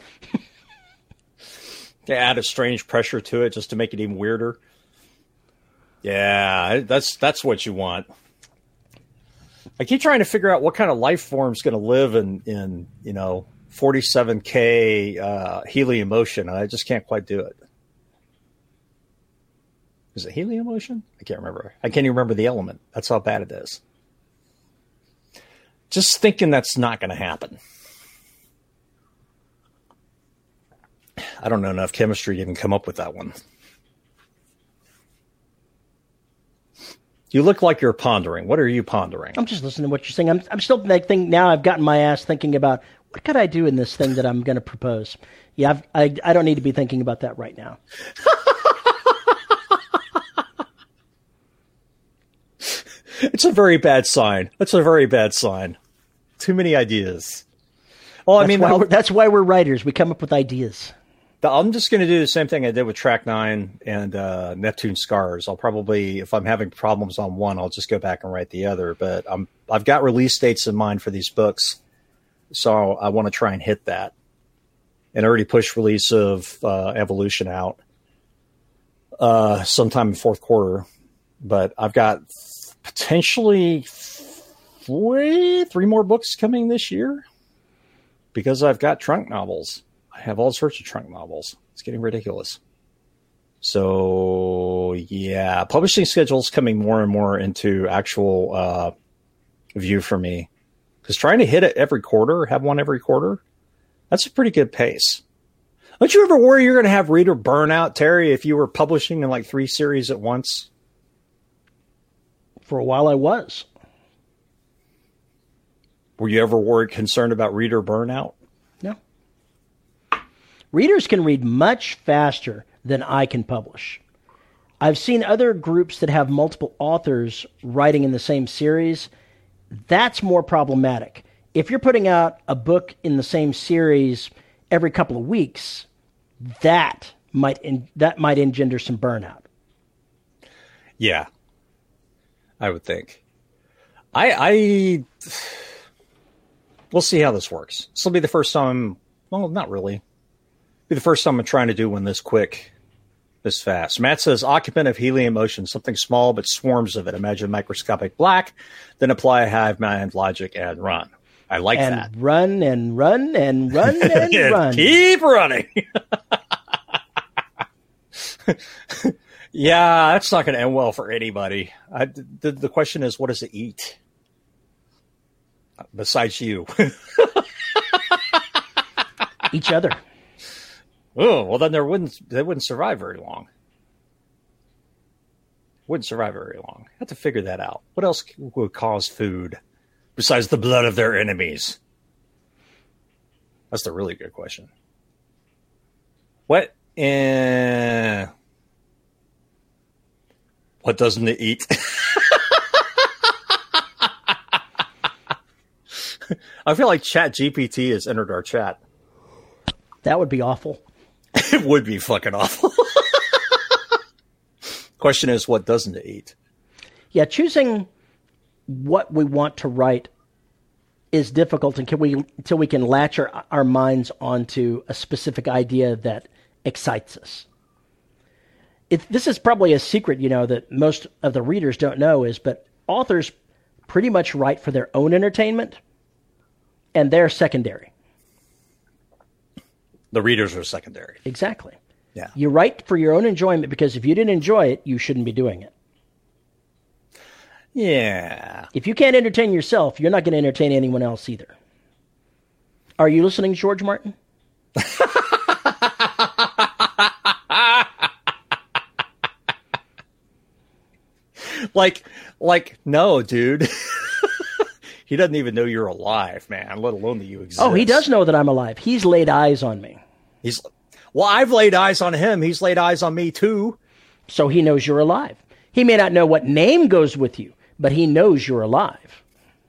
S1: They add a strange pressure to it just to make it even weirder. Yeah, that's that's what you want. I keep trying to figure out what kind of life form is going to live in, in you know, forty-seven K uh, helium ocean. I just can't quite do it. Is it helium ocean? I can't remember. I can't even remember the element. That's how bad it is. Just thinking that's not going to happen. I don't know enough chemistry to even come up with that one. You look like you're pondering. What are you pondering?
S2: I'm just listening to what you're saying. I'm, I'm still thinking now. I've gotten my ass thinking about what could I do in this thing that I'm going to propose. Yeah, I've, I I don't need to be thinking about that right now.
S1: It's a very bad sign. That's a very bad sign. Too many ideas. Well,
S2: that's
S1: I mean,
S2: why we're, that's why we're writers. We come up with ideas.
S1: I'm just going to do the same thing I did with Track Nine and uh, Neptune Scars. I'll probably, if I'm having problems on one, I'll just go back and write the other. But I'm, I've got release dates in mind for these books, so I want to try and hit that. And I already pushed release of uh, Evolution out uh, sometime in fourth quarter. But I've got potentially three, three more books coming this year because I've got trunk novels. I have all sorts of trunk novels. It's getting ridiculous. So, yeah, publishing schedule's coming more and more into actual uh, view for me. Because trying to hit it every quarter, have one every quarter, that's a pretty good pace. Don't you ever worry you're going to have reader burnout, Terry, if you were publishing in like three series at once?
S2: For a while I was.
S1: Were you ever worried, concerned about reader burnout?
S2: No. Readers can read much faster than I can publish. I've seen other groups that have multiple authors writing in the same series. That's more problematic. If you're putting out a book in the same series every couple of weeks, that might in, that might engender some burnout.
S1: Yeah, I would think. I, I we'll see how this works. This will be the first time. Well, not really. Be the first time I'm trying to do one this quick, this fast. Matt says, occupant of helium ocean, something small but swarms of it. Imagine microscopic black, then apply a hive mind logic and run. I like
S2: and
S1: that.
S2: Run and run and run and run.
S1: Keep running. Yeah, that's not going to end well for anybody. I, the, the question is, what does it eat? Besides you.
S2: Each other.
S1: Oh, well, then there wouldn't, they wouldn't survive very long. Wouldn't survive very long. Have to figure that out. What else would cause food besides the blood of their enemies? That's the really good question. What? Eh, what doesn't it eat? I feel like Chat G P T has entered our chat.
S2: That would be awful.
S1: It would be fucking awful. Question is, what doesn't it eat?
S2: Yeah, choosing what we want to write is difficult until we until we can latch our, our minds onto a specific idea that excites us. It, this is probably a secret, you know, that most of the readers don't know is, but authors pretty much write for their own entertainment, and they're secondary.
S1: The readers are secondary.
S2: Exactly.
S1: Yeah.
S2: You write for your own enjoyment because if you didn't enjoy it, you shouldn't be doing it.
S1: Yeah.
S2: If you can't entertain yourself, you're not going to entertain anyone else either. Are you listening, George Martin?
S1: like, like, no, dude. He doesn't even know you're alive, man, let alone that you exist.
S2: Oh, he does know that I'm alive. He's laid eyes on me.
S1: He's well, I've laid eyes on him. He's laid eyes on me, too.
S2: So he knows you're alive. He may not know what name goes with you, but he knows you're alive.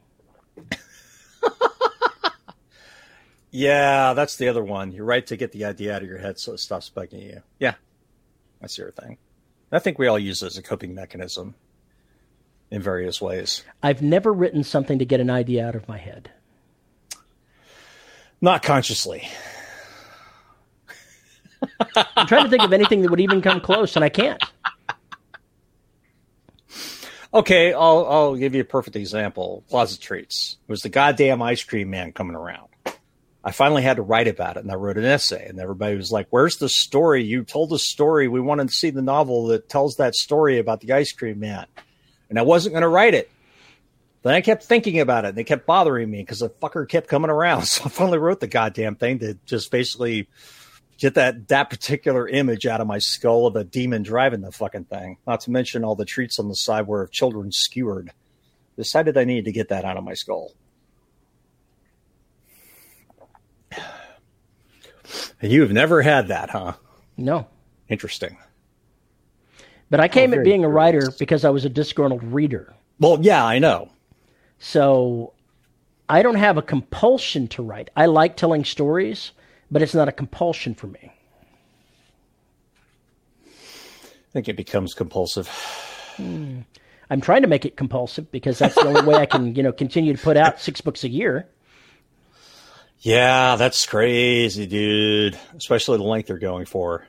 S1: Yeah, that's the other one. You're right to get the idea out of your head so it stops bugging you. Yeah, that's your thing. I think we all use it as a coping mechanism in various ways.
S2: I've never written something to get an idea out of my head.
S1: Not consciously.
S2: I'm trying to think of anything that would even come close, and I can't.
S1: Okay, I'll I'll give you a perfect example. Closet Treats. It was the goddamn ice cream man coming around. I finally had to write about it, and I wrote an essay, and everybody was like, where's the story? You told a story. We wanted to see the novel that tells that story about the ice cream man. And I wasn't going to write it. Then I kept thinking about it, and it kept bothering me because the fucker kept coming around. So I finally wrote the goddamn thing to just basically get that, that particular image out of my skull of a demon driving the fucking thing. Not to mention all the treats on the side were of children skewered. Decided I needed to get that out of my skull. And you've never had that, huh?
S2: No.
S1: Interesting.
S2: But I came
S1: Oh,
S2: at being a
S1: curious.
S2: writer because I was a disgruntled reader.
S1: Well, yeah, I know.
S2: So I don't have a compulsion to write. I like telling stories, but it's not a compulsion for me.
S1: I think it becomes compulsive.
S2: Hmm. I'm trying to make it compulsive because that's the only way I can, you know, continue to put out six books a year.
S1: Yeah, that's crazy, dude. Especially the length they're going for.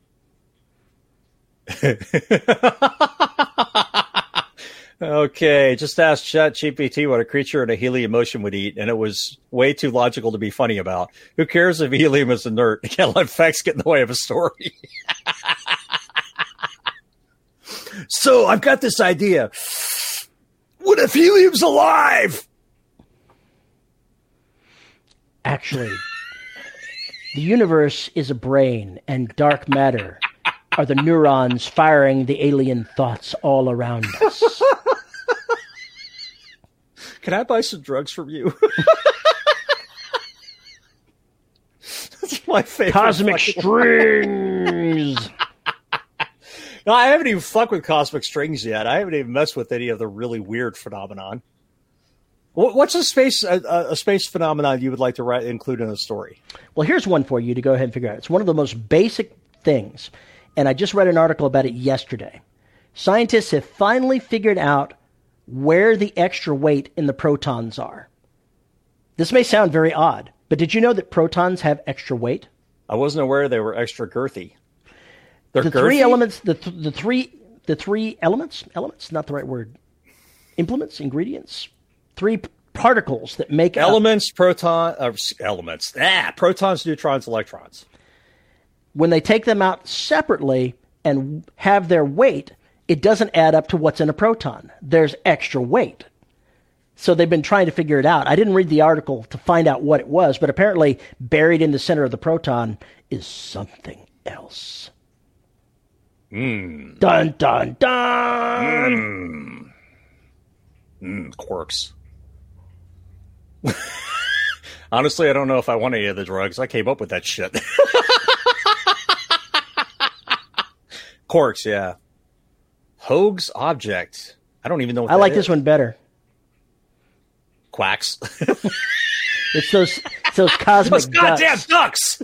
S1: Okay, just ask ChatGPT what a creature in a helium ocean would eat, and it was way too logical to be funny about. Who cares if helium is inert? You can't let facts get in the way of a story. So, I've got this idea. What if helium's alive?
S2: Actually, the universe is a brain, and dark matter are the neurons firing the alien thoughts all around us.
S1: Can I buy some drugs from you? That's my favorite.
S2: Cosmic strings.
S1: No, I haven't even fucked with cosmic strings yet. I haven't even messed with any of the really weird phenomenon. What's a space a, a space phenomenon you would like to write, include in a story?
S2: Well, here's one for you to go ahead and figure out. It's one of the most basic things, and I just read an article about it yesterday. Scientists have finally figured out where the extra weight in the protons are. This may sound very odd, but did you know that protons have extra weight?
S1: I wasn't aware they were extra girthy. They're
S2: the
S1: girthy?
S2: three elements, the th- the three the three elements, elements, not the right word. Implements, ingredients, three p- particles that make
S1: elements,
S2: up,
S1: proton, uh, elements. Ah, protons, neutrons, electrons.
S2: When they take them out separately and have their weight, it doesn't add up to what's in a proton. There's extra weight. So they've been trying to figure it out. I didn't read the article to find out what it was, but apparently buried in the center of the proton is something else.
S1: Mm.
S2: Dun, dun, dun!
S1: Mm. Mm, quarks. Honestly, I don't know if I want any of the drugs. I came up with that shit. Quarks, yeah. Hoag's object. I don't even know what
S2: I
S1: that
S2: like
S1: is.
S2: this one better.
S1: Quacks.
S2: It's those it's those cosmic
S1: Those goddamn
S2: ducks.
S1: ducks.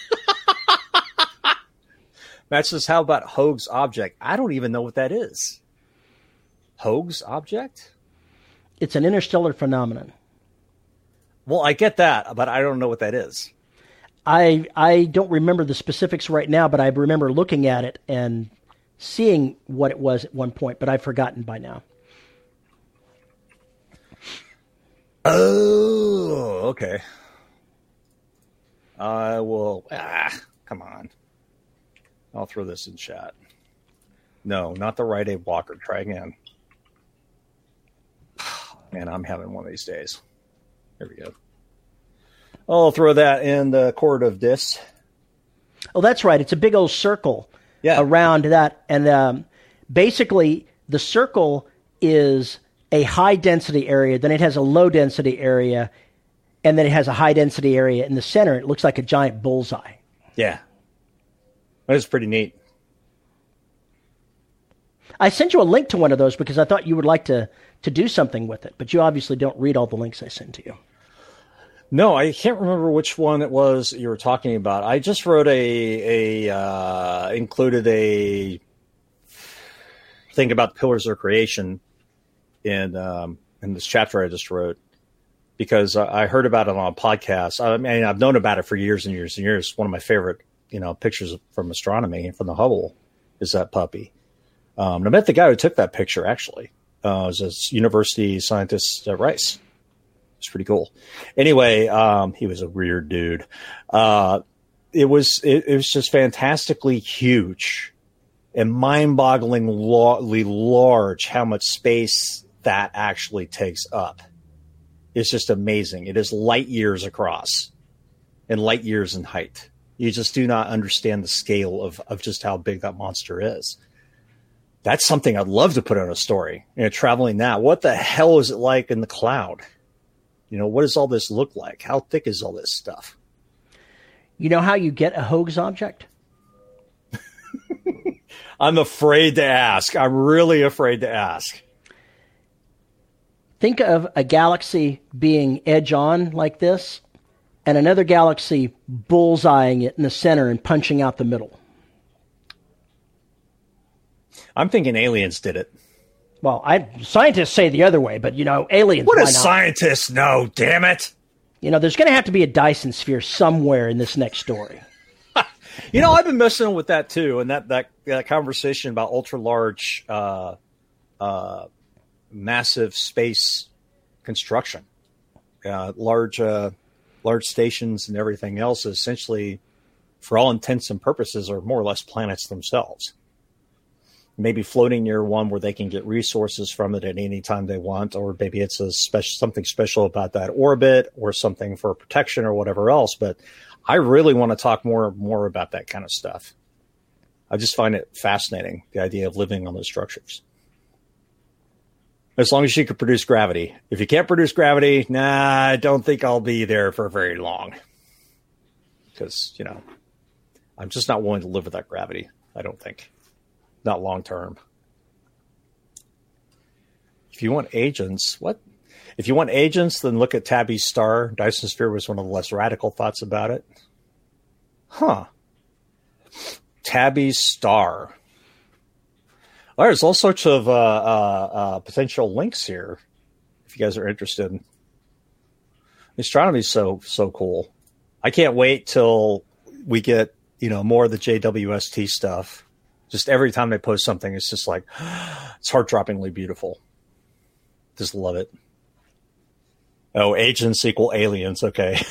S1: Matt says, how about Hoag's object? I don't even know what that is. Hoag's object?
S2: It's an interstellar phenomenon.
S1: Well, I get that, but I don't know what that is.
S2: I I don't remember the specifics right now, but I remember looking at it and seeing what it was at one point, but I've forgotten by now.
S1: Oh, okay. I will. Ah, come on. I'll throw this in chat. No, not the Rite Aid Walker. Try again. Man, I'm having one of these days. Here we go. I'll throw that in the court of this.
S2: Oh, that's right. It's a big old circle
S1: yeah.
S2: around that. And um, basically, the circle is a high-density area. Then it has a low-density area. And then it has a high-density area in the center. It looks like a giant bullseye.
S1: Yeah. That's pretty neat.
S2: I sent you a link to one of those because I thought you would like to, to do something with it. But you obviously don't read all the links I send to you.
S1: No, I can't remember which one it was you were talking about. I just wrote a, a uh, included a thing about the pillars of creation in um, in this chapter I just wrote because I heard about it on a podcast. I mean, I've known about it for years and years and years. One of my favorite, you know, pictures from astronomy from the Hubble is that puppy. Um, and I met the guy who took that picture. Actually, uh, it was a university scientist at Rice. It's pretty cool. Anyway, um, he was a weird dude. Uh, it was it, it was just fantastically huge and mind-bogglingly large how much space that actually takes up. It's just amazing. It is light years across and light years in height. You just do not understand the scale of, of just how big that monster is. That's something I'd love to put on a story. You know, traveling that. What the hell is it like in the cloud? You know, what does all this look like? How thick is all this stuff?
S2: You know how you get a Higgs object?
S1: I'm afraid to ask. I'm really afraid to ask.
S2: Think of a galaxy being edge on like this, and another galaxy bullseyeing it in the center and punching out the middle.
S1: I'm thinking aliens did it.
S2: Well, I scientists say the other way, but, you know, aliens,
S1: what
S2: why
S1: do
S2: not?
S1: Scientists know, damn it?
S2: You know, there's going to have to be a Dyson sphere somewhere in this next story.
S1: You know, I've been messing with that, too, and that, that, that conversation about ultra-large, uh, uh, massive space construction. Uh, large, uh, large stations and everything else essentially, for all intents and purposes, are more or less planets themselves. Maybe floating near one where they can get resources from it at any time they want, or maybe it's a special something special about that orbit or something for protection or whatever else. But I really want to talk more more about that kind of stuff. I just find it fascinating, the idea of living on those structures. As long as you can produce gravity. If you can't produce gravity, nah, I don't think I'll be there for very long. Because, you know, I'm just not willing to live without gravity, I don't think. Not long term. If you want agents, what? If you want agents, then look at Tabby's star. Dyson sphere was one of the less radical thoughts about it. Huh. Tabby's star. Well, there's all sorts of uh, uh, uh, potential links here. If you guys are interested, astronomy is so so cool. I can't wait till we get you know more of the J W S T stuff. Just every time they post something, it's just like, it's heart-droppingly beautiful. Just love it. Oh, agents equal aliens. Okay.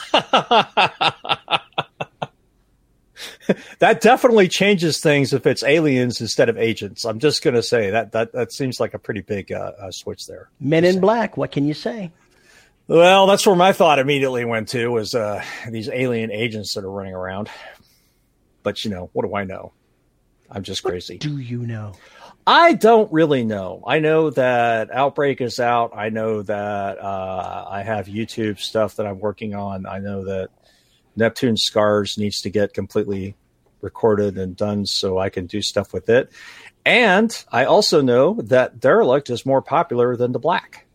S1: That definitely changes things if it's aliens instead of agents. I'm just going to say that, that that seems like a pretty big uh, uh, switch there.
S2: Men in Black, what can you say?
S1: Well, that's where my thought immediately went to was uh, these alien agents that are running around. But, you know, what do I know? I'm just crazy.
S2: What do you know?
S1: I don't really know. I know that Outbreak is out. I know that uh, I have YouTube stuff that I'm working on. I know that Neptune Scars needs to get completely recorded and done so I can do stuff with it. And I also know that Derelict is more popular than The Black.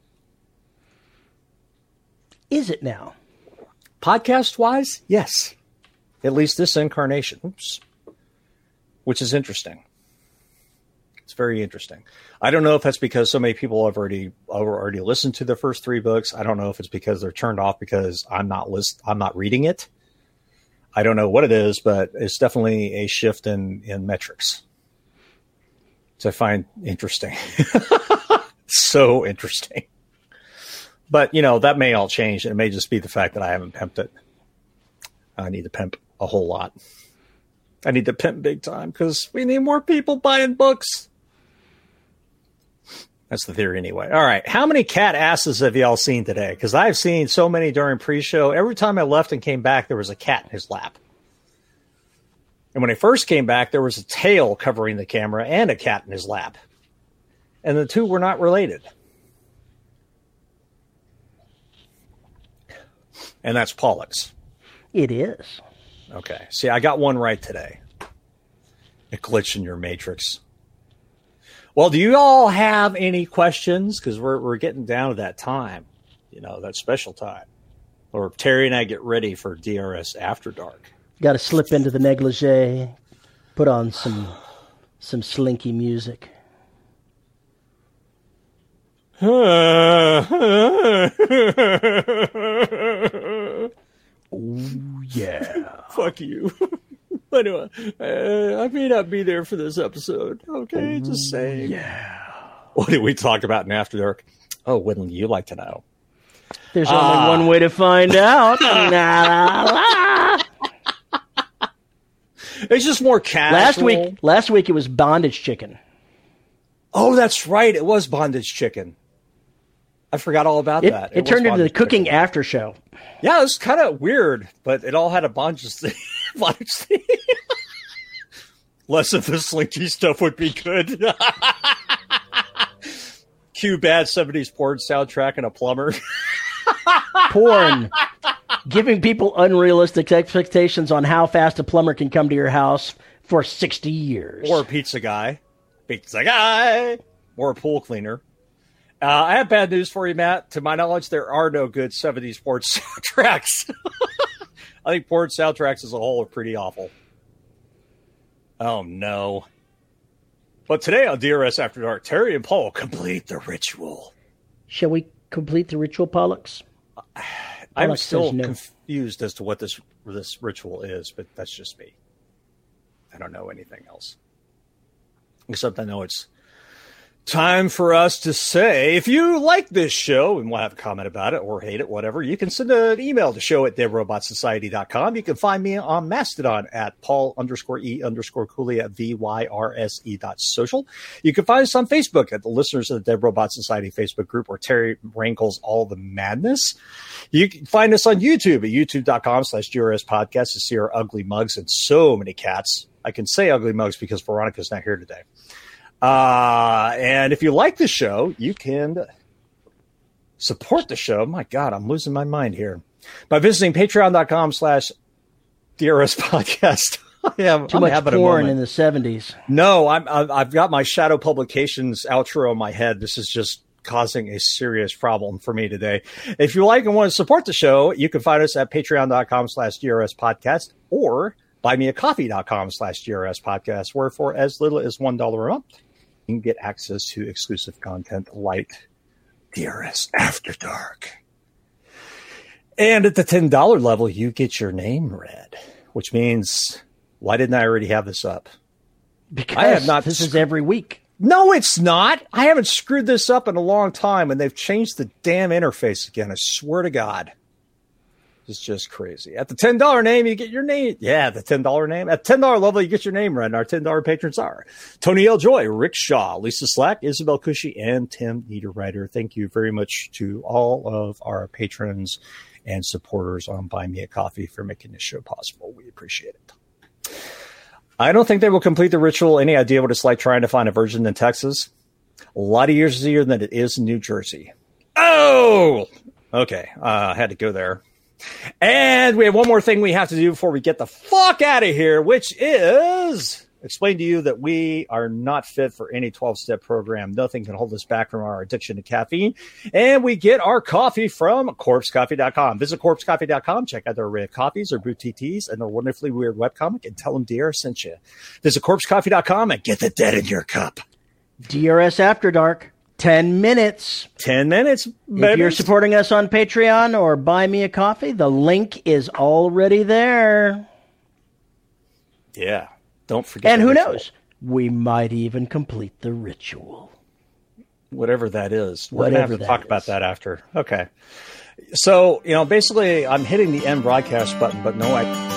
S2: Is it now?
S1: Podcast-wise, yes. At least this incarnation. Oops. Which is interesting. It's very interesting. I don't know if that's because so many people have already already listened to the first three books. I don't know if it's because they're turned off because I'm not list I'm not reading it. I don't know what it is, but it's definitely a shift in in metrics, which I find interesting. So interesting. But you know that may all change. It may just be the fact that I haven't pimped it. I need to pimp a whole lot. I need to pimp big time because we need more people buying books. That's the theory anyway. All right. How many cat asses have y'all seen today? Because I've seen so many during pre-show. Every time I left and came back, there was a cat in his lap. And when I first came back, there was a tail covering the camera and a cat in his lap. And the two were not related. And that's Pollux.
S2: It is.
S1: Okay. See, I got one right today. A glitch in your matrix. Well, do you all have any questions? Because we're we're getting down to that time, you know, that special time. Or Terry and I get ready for D R S After Dark.
S2: Got to slip into the negligee, put on some some slinky music. Oh, yeah.
S1: Fuck you. Anyway, uh, I may not be there for this episode. Okay, Ooh, just saying.
S2: Yeah.
S1: What did we talk about in After Dark? Oh, wouldn't you like to know?
S2: There's uh, only one way to find out.
S1: It's just more casual.
S2: Last week, last week it was bondage chicken.
S1: Oh, that's right. It was bondage chicken. I forgot all about
S2: it,
S1: that.
S2: It, it turned into the cooking chicken. After show.
S1: Yeah, it was kind of weird, but it all had a bondage thing. bondage thing. Less of the slinky stuff would be good. Cue bad seventies porn soundtrack and a plumber.
S2: Porn. Giving people unrealistic expectations on how fast a plumber can come to your house for sixty years.
S1: Or a pizza guy. Pizza guy. Or a pool cleaner. Uh, I have bad news for you, Matt. To my knowledge, there are no good seventies porn soundtracks. I think porn soundtracks as a whole are pretty awful. Oh, no. But today on D R S After Dark, Terry and Paul complete the ritual.
S2: Shall we complete the ritual, Pollux?
S1: I'm Pollux still no. confused as to what this this ritual is, but that's just me. I don't know anything else. Except I know it's time for us to say, if you like this show and want to have a comment about it or hate it, whatever, you can send an email to show at dead robot society dot com. You can find me on Mastodon at Paul underscore E underscore Cooley at V Y R S E dot social. You can find us on Facebook at the Listeners of the Dead Robot Society Facebook group, where Terry rankles all the madness. You can find us on YouTube at youtube dot com slash G R S podcast to see our ugly mugs and so many cats. I can say ugly mugs because Veronica's not here today. Uh, and if you like the show, you can support the show. My God, I'm losing my mind here. By visiting patreon dot com slash D R S podcast. I am,
S2: Too
S1: I'm
S2: much porn in the seventies.
S1: No, I'm, I've got my Shadow Publications outro in my head. This is just causing a serious problem for me today. If you like and want to support the show, you can find us at patreon dot com slash D R S podcast or buy me a coffee dot com slash D R S podcast, where for as little as one dollar a month, you can get access to exclusive content like D R S After Dark. And at the ten dollar level, you get your name read, which means, why didn't I already have this up?
S2: Because I have not this sc- is every week.
S1: No, it's not. I haven't screwed this up in a long time, and they've changed the damn interface again. I swear to God. It's just crazy. At the ten dollar name, you get your name. Yeah, the ten dollar name. At ten dollar level, you get your name right. And our ten dollar patrons are Tony L. Joy, Rick Shaw, Lisa Slack, Isabel Cushy, and Tim Niederreiter. Thank you very much to all of our patrons and supporters on Buy Me a Coffee for making this show possible. We appreciate it. I don't think they will complete the ritual. Any idea what it's like trying to find a virgin in Texas? A lot of years easier than it is in New Jersey. Oh! Okay, uh, I had to go there. And we have one more thing we have to do before we get the fuck out of here, which is explain to you that we are not fit for any twelve-step program. Nothing can hold us back from our addiction to caffeine. And we get our coffee from corpse coffee dot com. Visit corpse coffee dot com. Check out their array of coffees, their boutique teas, and their wonderfully weird webcomic, and tell them D R S sent you. Visit corpse coffee dot com and get the dead in your cup.
S2: D R S After Dark. Ten minutes.
S1: Ten minutes. Baby.
S2: If you're supporting us on Patreon or Buy Me a Coffee, the link is already there.
S1: Yeah. Don't forget.
S2: And who ritual. knows? We might even complete the ritual.
S1: Whatever that is. We're
S2: Whatever
S1: going to have to
S2: that
S1: talk
S2: is.
S1: about that after. Okay. So, you know, basically, I'm hitting the end broadcast button, but no, I